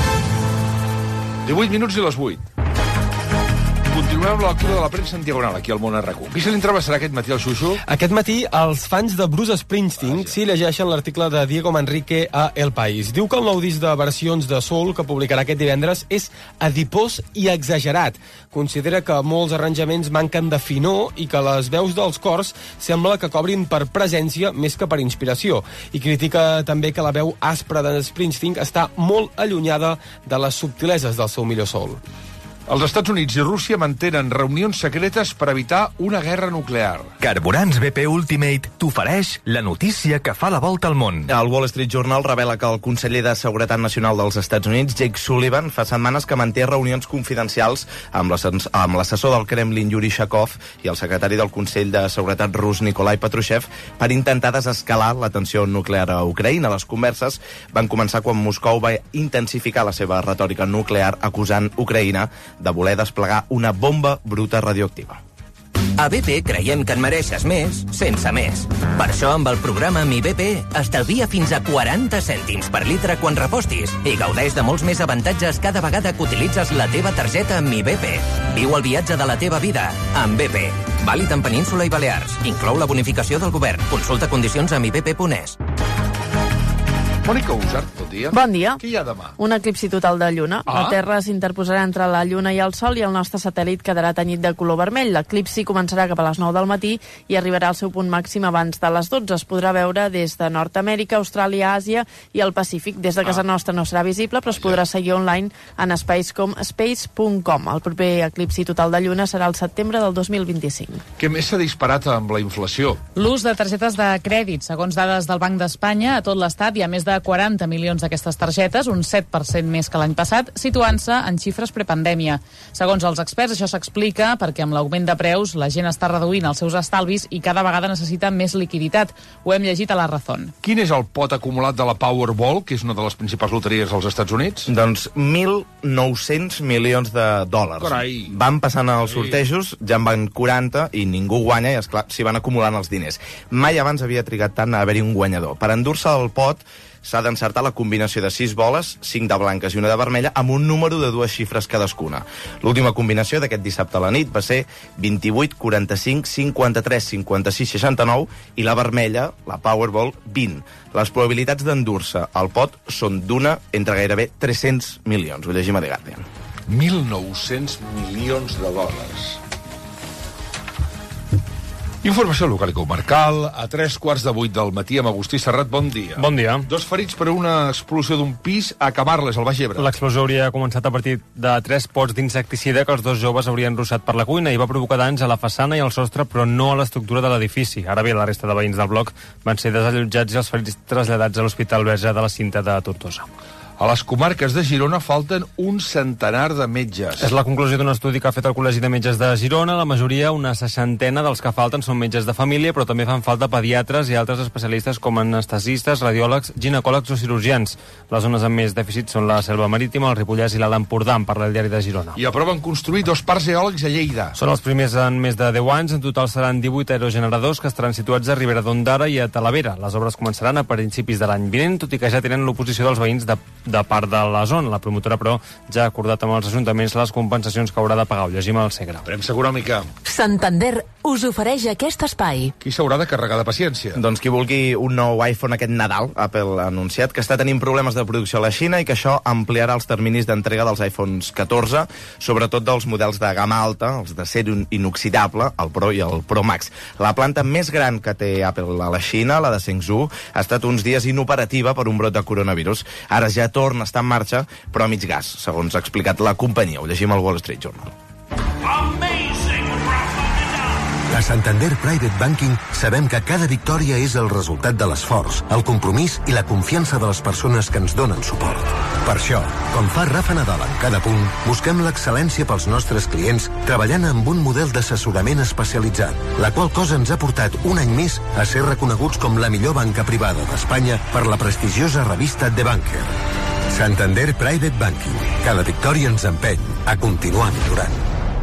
divuit minuts i les vuit. Continuem amb la lectura de la premsa en diagonal, aquí al món a RAC u. Qui se li entrevessarà aquest matí al Xuxu? Aquest matí, els fans de Bruce Springsteen ah, sí. sí llegeixen l'article de Diego Manrique a El País. Diu que el nou disc de versions de soul que publicarà aquest divendres és adipós i exagerat. Considera que molts arranjaments manquen de finor i que les veus dels cors sembla que cobrin per presència més que per inspiració. I critica també que la veu aspra de Springsteen està molt allunyada de les subtileses del seu millor soul. Els Estats Units i Rússia mantenen reunions secretes per evitar una guerra nuclear. Carburants B P Ultimate t'ofereix la notícia que fa la volta al món. El Wall Street Journal revela que el conseller de Seguretat Nacional dels Estats Units, Jake Sullivan, fa setmanes que manté reunions confidencials amb l'assessor del Kremlin, Yuri Shakov, i el secretari del Consell de Seguretat rus, Nikolai Patrushev, per intentar desescalar la tensió nuclear a Ucraïna. Les converses van començar quan Moscou va intensificar la seva retòrica nuclear acusant Ucraïna de voler desplegar una bomba bruta radioactiva. A B P creiem que en mereixes més sense més. Per això, amb el programa Mi B P, estalvia fins a quaranta cèntims per litre quan repostis i gaudeix de molts més avantatges cada vegada que utilitzes la teva targeta Mi B P. Viu el viatge de la teva vida amb B P. Vàlid en Península i Balears. Inclou la bonificació del govern. Consulta condicions a mi b p punt es. Mònica Usart, bon dia. Bon dia. Què hi ha demà? Un eclipsi total de lluna. Ah. La Terra s'interposarà entre la lluna i el Sol i el nostre satèl·lit quedarà tenyit de color vermell. L'eclipsi començarà cap a les nou del matí i arribarà al seu punt màxim abans de les dotze. Es podrà veure des de Nord-Amèrica, Austràlia, Àsia i el Pacífic. Des de casa ah. nostra no serà visible, però es podrà seguir online en espais com space punt com. El proper eclipsi total de lluna serà el setembre del dos mil vint-i-cinc. Què més s'ha disparat amb la inflació? L'ús de targetes de crèdit. Segons dades del Banc d'Espanya, a tot l'estat hi ha més de de quaranta milions d'aquestes targetes, un set per cent més que l'any passat, situant-se en xifres prepandèmia. Segons els experts, això s'explica perquè amb l'augment de preus la gent està reduint els seus estalvis i cada vegada necessita més liquiditat. Ho hem llegit a la Razón. Quin és el pot acumulat de la Powerball, que és una de les principals loteries als Estats Units? Doncs mil nou-cents milions de dòlars. Carai. Van passant els sortejos, ja en van quaranta i ningú guanya i, esclar, s'hi van acumulant els diners. Mai abans havia trigat tant a haver-hi un guanyador. Per endur-se el pot s'ha d'encertar la combinació de sis boles, cinc de blanques i una de vermella, amb un número de dues xifres cadascuna. L'última combinació d'aquest dissabte a la nit va ser vint-i-vuit, quaranta-cinc, cinquanta-tres, cinquanta-sis, seixanta-nou i la vermella, la Powerball, vint. Les probabilitats d'endur-se al pot són d'una entre gairebé tres-cents milions. Ho llegim a The Guardian. mil nou-cents milions de dòlars. Informació local i comarcal. A tres quarts de vuit del matí amb Agustí Serrat, bon dia. Bon dia. Dos ferits per una explosió d'un pis a Camarles, al Baix Ebre. L'explosió hauria començat a partir de tres pots d'insecticida que els dos joves haurien ruixat per la cuina i va provocar danys a la façana i al sostre, però no a l'estructura de l'edifici. Ara bé, la resta de veïns del bloc van ser desallotjats i els ferits traslladats a l'Hospital Verge de la Cinta de Tortosa. A les comarques de Girona falten un centenar de metges. És la conclusió d'un estudi que ha fet el Col·legi de Metges de Girona. La majoria, una seixantena dels que falten, són metges de família, però també fan falta pediatres i altres especialistes com anestesistes, radiòlegs, ginecòlegs o cirurgians. Les zones amb més dèficit són la Selva Marítima, el Ripollès i l'Alt Empordà, en parla el Diari de Girona. I aproven construir dos parcs eòlics a Lleida. Són els primers en més de deu anys. En total seran divuit aerogeneradors que estaran situats a Ribera d'Ondara i a Talavera. Les obres començaran a principis de l'any vinent, tot i que ja tenen l'oposició dels veïns de, de part de la zona. La promotora, però, ja ha acordat amb els ajuntaments les compensacions que haurà de pagar. Ho llegim al Segre. Premsa econòmica. Santander us ofereix aquest espai. Qui s'haurà de carregar de paciència? Doncs qui vulgui un nou iPhone aquest Nadal, Apple ha anunciat que està tenint problemes de producció a la Xina i que això ampliarà els terminis d'entrega dels iPhones catorze, sobretot dels models de gamma alta, els d'acer inoxidable, el Pro i el Pro Max. La planta més gran que té Apple a la Xina, la de Chengdu, ha estat uns dies inoperativa per un brot de coronavirus. Ara ja torna a estar en marxa, però a mig gas, segons ha explicat la companyia. Ho llegim al Wall Street Journal. A Santander Private Banking sabem que cada victòria és el resultat de l'esforç, el compromís i la confiança de les persones que ens donen suport. Per això, com fa Rafa Nadal en cada punt, busquem l'excel·lència pels nostres clients treballant amb un model d'assessorament especialitzat, la qual cosa ens ha portat un any més a ser reconeguts com la millor banca privada d'Espanya per la prestigiosa revista The Banker. Santander Private Banking. Cada victòria ens empeny a continuar millorant.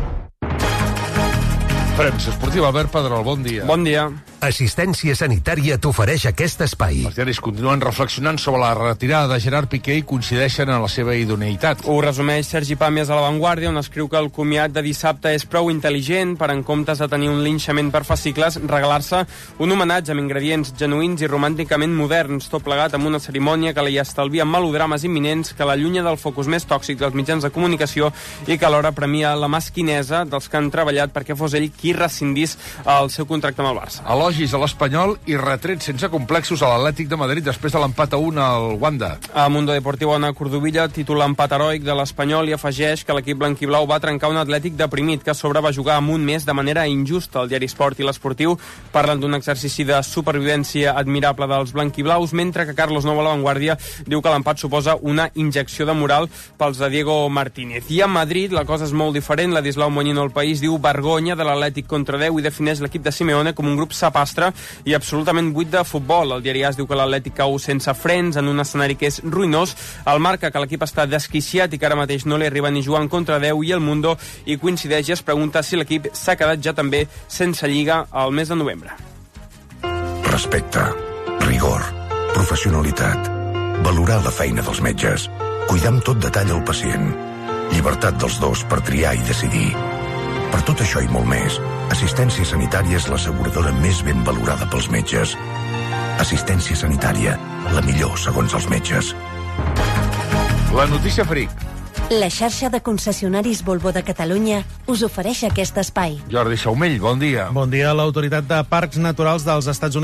Premsa esportiva, Albert Pedrol, bon dia. Bon dia. Assistència Sanitària t'ofereix aquest espai. Els diaris continuen reflexionant sobre la retirada de Gerard Piqué i coincideixen en la seva idoneïtat. Ho resumeix Sergi Pàmies a La Vanguardia, on escriu que el comiat de dissabte és prou intel·ligent per, en comptes de tenir un linxament per fascicles, regalar-se un homenatge amb ingredients genuïns i romànticament moderns, tot plegat amb una cerimònia que li estalvia melodrames imminents, que l'allunya del focus més tòxic dels mitjans de comunicació i que alhora premia la mesquinesa dels que han treballat perquè fos ell qui rescindís el seu contracte amb el Barça. Elogis a l'Espanyol i retrets sense complexos a l'Atlètic de Madrid després de l'empat a un al Wanda. A Mundo Deportivo, Ana Cordovilla titula empat heroic de l'Espanyol i afegeix que l'equip blanquiblau va trencar un Atlètic deprimit que a sobre va jugar amb un mes de manera injusta. El diari Esport i l'Esportiu parlen d'un exercici de supervivència admirable dels blanquiblaus, mentre que Carlos Nou a La Vanguardia diu que l'empat suposa una injecció de moral pels de Diego Martínez. I a Madrid la cosa és molt diferent. Ladislau Moñino al País diu vergonya de l'Atlètic contra deu i defineix l'equip de Simeone com un grup sapastre i absolutament buit de futbol. El diari AS diu que l'Atlètic cau sense frens en un escenari que és ruïnós. El marca que l'equip està desquiciat i que ara mateix no li arriba ni jugar en contra deu i el Mundo i coincideix i es pregunta si l'equip s'ha quedat ja també sense lliga al mes de novembre. Respecte, rigor, professionalitat, valorar la feina dels metges, cuidar amb tot detall el pacient, llibertat dels dos per triar i decidir. Per tot això i molt més, Assistència Sanitària és l'asseguradora més ben valorada pels metges. Assistència Sanitària, la millor segons els metges. La notícia fric. La xarxa de concessionaris Volvo de Catalunya us ofereix aquest espai. Jordi Saumell, bon dia. Bon dia. L'Autoritat de Parcs Naturals dels Estats Units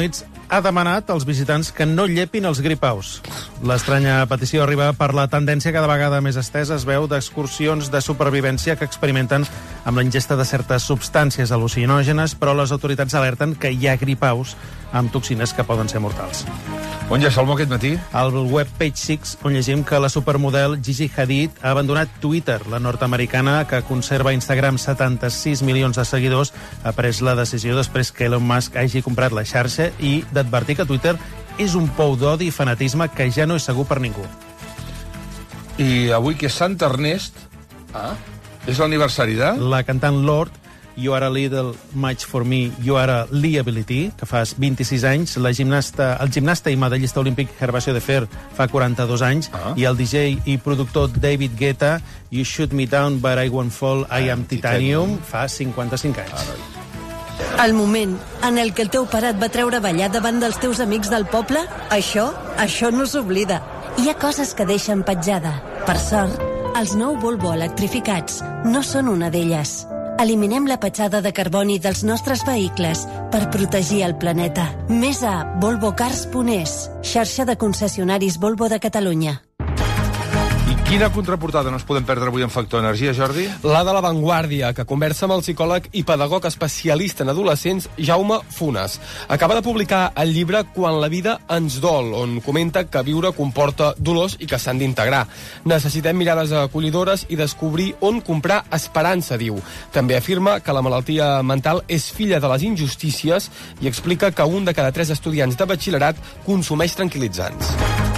ha demanat als visitants que no llepin els gripaus. L'estranya petició arriba per la tendència cada vegada més estesa, es veu, d'excursions de supervivència que experimenten amb la ingesta de certes substàncies al·lucinògenes, però les autoritats alerten que hi ha gripaus amb toxines que poden ser mortals. On ja Salmó aquest matí? Al web Page Six, on llegim que la supermodel Gigi Hadid ha abandonat Twitter. La nord-americana, que conserva a Instagram setanta-sis milions de seguidors, ha pres la decisió després que Elon Musk hagi comprat la xarxa i d'advertir que Twitter és un pou d'odi i fanatisme que ja no és segur per ningú. I avui que és Sant Ernest, ah, és l'aniversari de... La cantant Lorde, You Are a Little Much For Me, You Are a Liability, que fa vint-i-sis anys, la gimnasta, el gimnasta i medallista olímpic Gervasio de Fer fa quaranta-dos anys, ah. i el D J i productor David Guetta, You Shoot Me Down But I Won't Fall, I Am Titanium, fa cinquanta-cinc anys. El moment en el que el teu pare et va treure a ballar davant dels teus amics del poble, això, això no s'oblida. Hi ha coses que deixen petjada. Per sort, els nou Volvo electrificats no són una d'elles. Eliminem la petjada de carboni dels nostres vehicles per protegir el planeta. Més a volvo cars punt es, xarxa de concessionaris Volvo de Catalunya. I quina contraportada no ens podem perdre avui en Factor Energia, Jordi? La de La Vanguardia, que conversa amb el psicòleg i pedagog especialista en adolescents Jaume Funes. Acaba de publicar el llibre Quan la vida ens dol, on comenta que viure comporta dolors i que s'han d'integrar. Necessitem mirades acollidores i descobrir on comprar esperança, diu. També afirma que la malaltia mental és filla de les injustícies i explica que un de cada tres estudiants de batxillerat consumeix tranquil·litzants.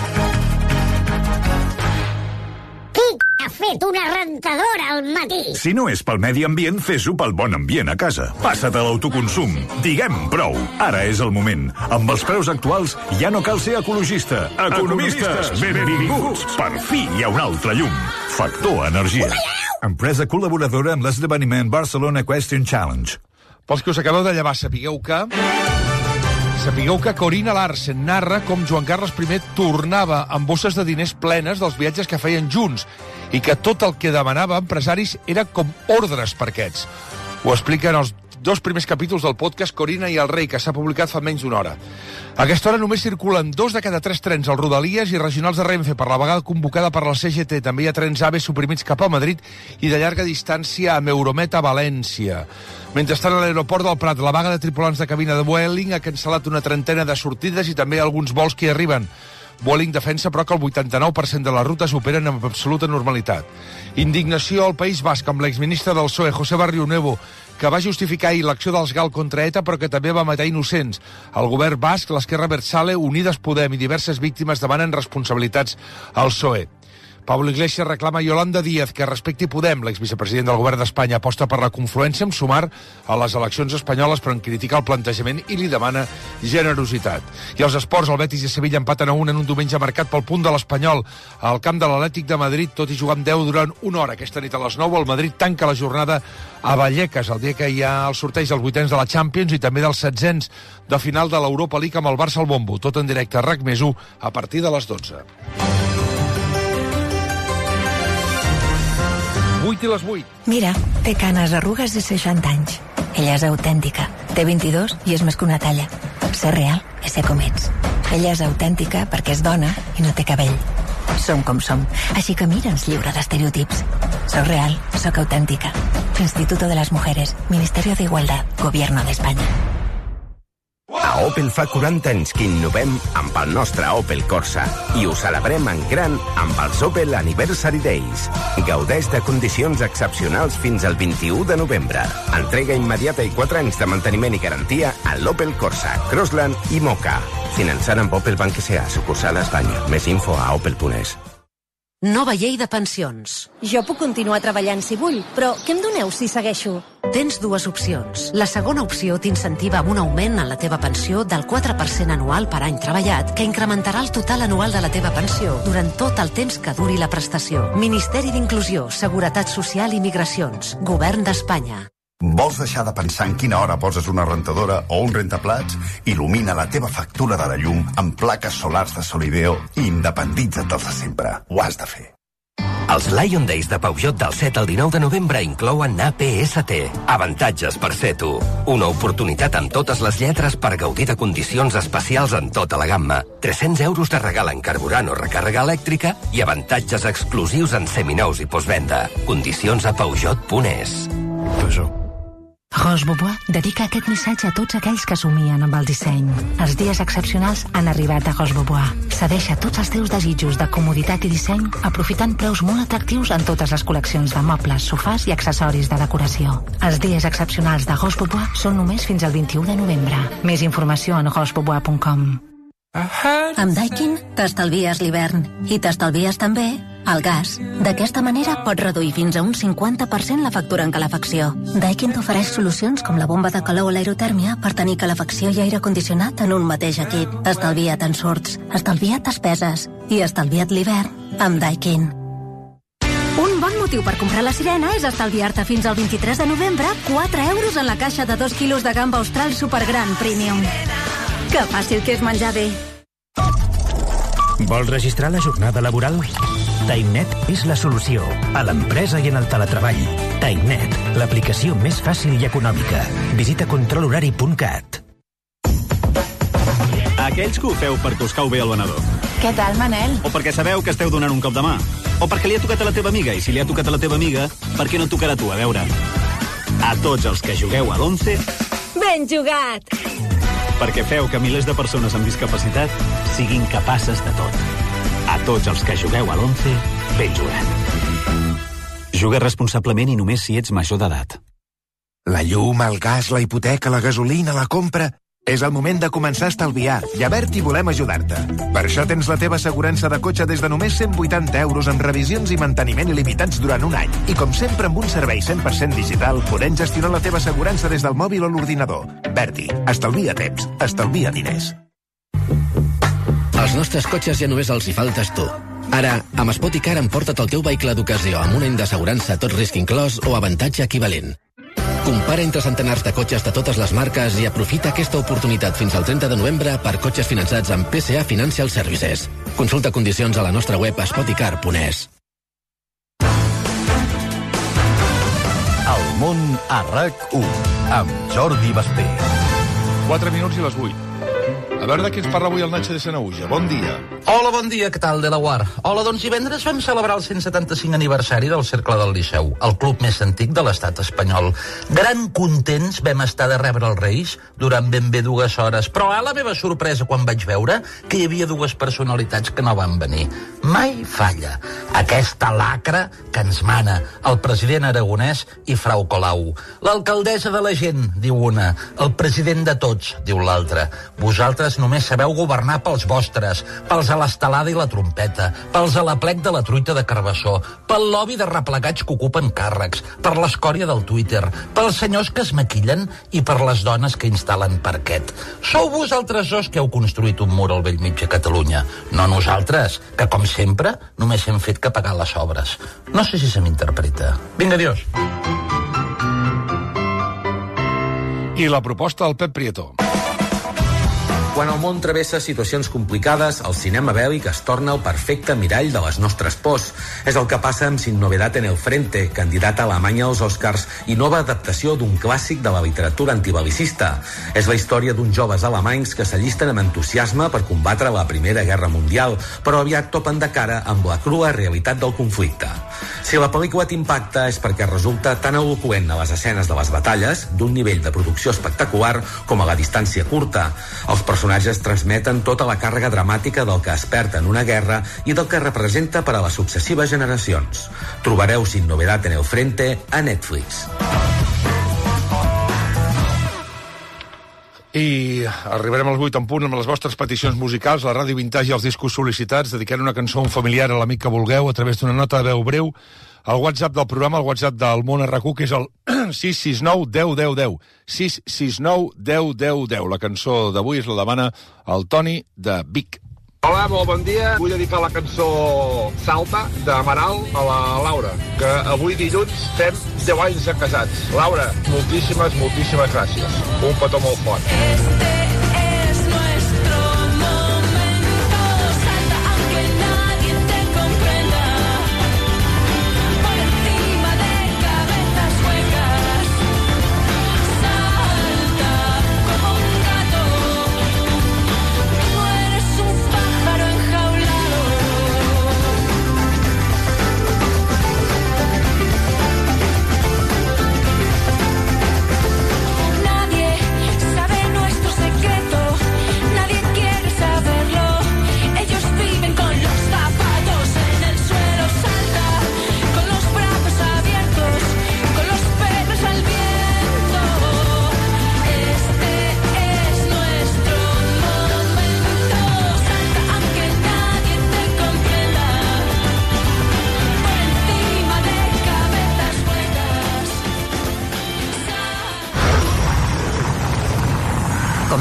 Ha fet una rentadora al matí. Si no és pel medi ambient, fes-ho pel bon ambient a casa. Passa't a l'autoconsum. Diguem prou. Ara és el moment. Amb els preus actuals ja no cal ser ecologista. Economistes, benvinguts. Per fi hi ha un altre llum. Factor Energia. Empresa col·laboradora amb l'esdeveniment Barcelona Question Challenge. Pels que us acabeu de llevar, sapigueu que... Sapigueu que Corina Larsen narra com Joan Carles primer tornava amb bosses de diners plenes dels viatges que feien junts i que tot el que demanava a empresaris era com ordres per aquests. Ho expliquen els dos primers capítols del podcast Corina i el rei, que s'ha publicat fa menys d'una hora. A aquesta hora només circulen dos de cada tres trens als Rodalies i regionals de Renfe per la vegada convocada per la C G T. També hi ha trens AVE suprimits cap a Madrid i de llarga distància amb Euromet a València. Mentrestant, a l'aeroport del Prat, la vaga de tripulants de cabina de Vueling ha cancel·lat una trentena de sortides i també alguns vols que hi arriben. Vueling defensa, però, que el vuitanta-nou per cent de les rutes operen amb absoluta normalitat. Indignació al País Basc amb l'exministre del P S O E, José Barrionuevo, que va justificar ahir l'acció dels GAL contra ETA, però que també va matar innocents. El govern basc, l'Esquerra Abertzale, Unides Podem i diverses víctimes demanen responsabilitats al P S O E. Pablo Iglesias reclama a Yolanda Díaz que respecti Podem. L'exvicepresident del govern d'Espanya aposta per la confluència amb Sumar a les eleccions espanyoles, però en critica el plantejament i li demana generositat. I els esports, el Betis i Sevilla empaten a un en un diumenge marcat pel punt de l'Espanyol al camp de l'Atlètic de Madrid, tot i jugar amb deu durant una hora. Aquesta nit a les nou el Madrid tanca la jornada a Vallecas, el dia que hi ha el sorteig dels vuitens de la Champions i també dels setzents de final de l'Europa League amb el Barça al bombo. Tot en directe a RAC més u a partir de les dotze. vuit i les vuit. Mira, té canes, arrugues i seixanta anys. Ella és autèntica. Té vint-i-dos i és més que una talla. Ser real és ser com ets. Ella és autèntica perquè és dona i no té cabell. Som com som, així que mira'ns lliure d'estereotips. Soc real, soc autèntica. Instituto de las Mujeres, Ministerio de Igualdad, Gobierno de España. A Opel fa quaranta anys que innovem amb el nostre Opel Corsa i ho celebrem en gran amb els Opel Anniversary Days. Gaudeix de condicions excepcionals fins al vint-i-u de novembre. Entrega immediata i quatre anys de manteniment i garantia a l'Opel Corsa, Crossland i Moka. Finançant amb Opel Banc S A, sucursal a Espanya. Més info a opel punt es. Nova llei de pensions. Jo puc continuar treballant si vull, però què em doneu si segueixo? Tens dues opcions. La segona opció t'incentiva amb un augment en la teva pensió del quatre per cent anual per any treballat, que incrementarà el total anual de la teva pensió durant tot el temps que duri la prestació. Ministeri d'Inclusió, Seguretat Social i Migracions. Govern d'Espanya. Vols deixar de pensar en quina hora poses una rentadora o un rentaplats? Il·lumina la teva factura de la llum amb plaques solars de Solideo i independitza't dels de sempre. Ho has de fer. Els Lion Days de Peugeot del set al dinou de novembre inclouen A P S T. Avantatges per ser tu. Una oportunitat amb totes les lletres per gaudir de condicions especials en tota la gamma. tres-cents euros de regal en carburant o recàrrega elèctrica i avantatges exclusius en seminous i postvenda. Condicions a Peugeot punt es. Peugeot. Roche Bobois dedica aquest missatge a tots aquells que somien amb el disseny. Els dies excepcionals han arribat a Roche Bobois. Cedeix a tots els teus desitjos de comoditat i disseny aprofitant preus molt atractius en totes les col·leccions de mobles, sofàs i accessoris de decoració. Els dies excepcionals de Roche Bobois són només fins al vint-i-u de novembre. Més informació en roche bobois punt com. Amb Daikin t'estalvies l'hivern i t'estalvies també el gas. D'aquesta manera pots reduir fins a un cinquanta per cent la factura en calefacció. Daikin t'ofereix solucions com la bomba de calor o l'aerotèrmia per tenir calefacció i aire condicionat en un mateix equip. Estalvia't en surts, estalvia't despeses i estalvia't l'hivern amb Daikin. Un bon motiu per comprar la Sirena és estalviar-te fins al vint-i-tres de novembre quatre euros en la caixa de dos quilos de gamba austral supergran Premium. Que fàcil que és menjar bé. Vols registrar la jornada laboral? TimeNet és la solució a l'empresa i en el teletreball. TimeNet, l'aplicació més fàcil i econòmica. Visita control horari punt cat. Aquells que ho feu perquè us cau bé el venedor. Què tal, Manel? O perquè sabeu que esteu donant un cop de mà. O perquè li ha tocat a la teva amiga, i si li ha tocat a la teva amiga, per què no et tocarà a tu, a veure? A tots els que jugueu a l'once... Ben jugat! Perquè feu que milers de persones amb discapacitat siguin capaces de tot. A tots els que jugueu a l'once, ben jugat. Juga responsablement i només si ets major d'edat. La llum, el gas, la hipoteca, la gasolina, la compra... És el moment de començar a estalviar i a Berti volem ajudar-te. Per això tens la teva assegurança de cotxe des de només cent vuitanta euros amb revisions i manteniment il·limitats durant un any. I com sempre amb un servei cent per cent digital podem gestionar la teva assegurança des del mòbil o l'ordinador. Berti, estalvia temps, estalvia diners. Als nostres cotxes ja només els hi faltes tu. Ara, amb Spoticar emporta't el teu vehicle d'ocasió amb un any d'assegurança tot risc inclòs o avantatge equivalent. Compara entre centenars de cotxes de totes les marques i aprofita aquesta oportunitat fins al trenta de novembre per cotxes finançats amb P C A Financial Services. Consulta condicions a la nostra web a spoticar punt es. El món a RAC u amb Jordi Basté. quatre minuts i les vuit. A veure de què ens parla avui el Nacho de Sanaúja. Bon dia. Hola, bon dia, què tal, de la U A R? Hola, doncs divendres vam celebrar el cent setanta-cinc aniversari del Cercle del Liceu, el club més antic de l'estat espanyol. Gran contents vam estar de rebre els Reis durant ben bé dues hores, però a la meva sorpresa quan vaig veure que hi havia dues personalitats que no van venir. Mai falla. Aquesta lacra que ens mana, el president aragonès i Frau Colau. L'alcaldessa de la gent, diu una. El president de tots, diu l'altra. Vosaltres només sabeu governar pels vostres, pels a l'estelada i la trompeta, pels a la plec de la truita de Carbassó, pel lobby de replegats que ocupen càrrecs, per l'escòria del Twitter, pels senyors que es maquillen i per les dones que instal·len parquet. Sou vosaltres dos que heu construït un mur al vell mig de Catalunya, no nosaltres, que com sempre només hem fet que pagar les obres. No sé si se m'interpreta. Vinga, adiós. I la proposta del Pep Prieto. Quan el món travessa situacions complicades, el cinema bèl·lic es torna el perfecte mirall de les nostres pors. És el que passa amb Sin novedad en el frente, candidat a Alemanya als Oscars i nova adaptació d'un clàssic de la literatura antibelicista. És la història d'uns joves alemanys que s'allisten amb entusiasme per combatre la Primera Guerra Mundial, però aviat topen de cara amb la crua realitat del conflicte. Si la pel·lícula t'impacta és perquè resulta tan eloqüent a les escenes de les batalles, d'un nivell de producció espectacular com a la distància curta. Els personatges transmeten tota la càrrega dramàtica del que es perd en una guerra i del que representa per a les successives generacions. Trobareu Sin novedad en el frente a Netflix. I arribarem als vuit en punt amb les vostres peticions musicals, la ràdio Vintage i els discos sol·licitats, dedicant una cançó a un familiar, a l'amic que vulgueu, a través d'una nota de veu breu, al WhatsApp del programa, el WhatsApp del Món R Q, que és el sis sis nou deu deu deu. sis sis nou deu deu deu. La cançó d'avui es la demana el Toni de Vic. Hola, molt bon dia. Vull dedicar la cançó Salta, d'Amaral, a la Laura, que avui dilluns fem deu anys de casats. Laura, moltíssimes, moltíssimes gràcies. Un petó molt fort.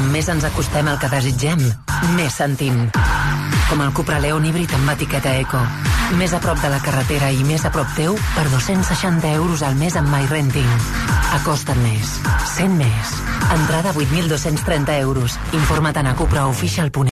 Com més ens acostem al que desitgem, més sentim. Com el Cupra Leon híbrid amb etiqueta Eco. Més a prop de la carretera i més a prop teu per dos-cents seixanta euros al mes amb MyRenting. Acosta't més. Sent més. Entrada vuit mil dos-cents trenta euros. Informa't a cupraofficial punt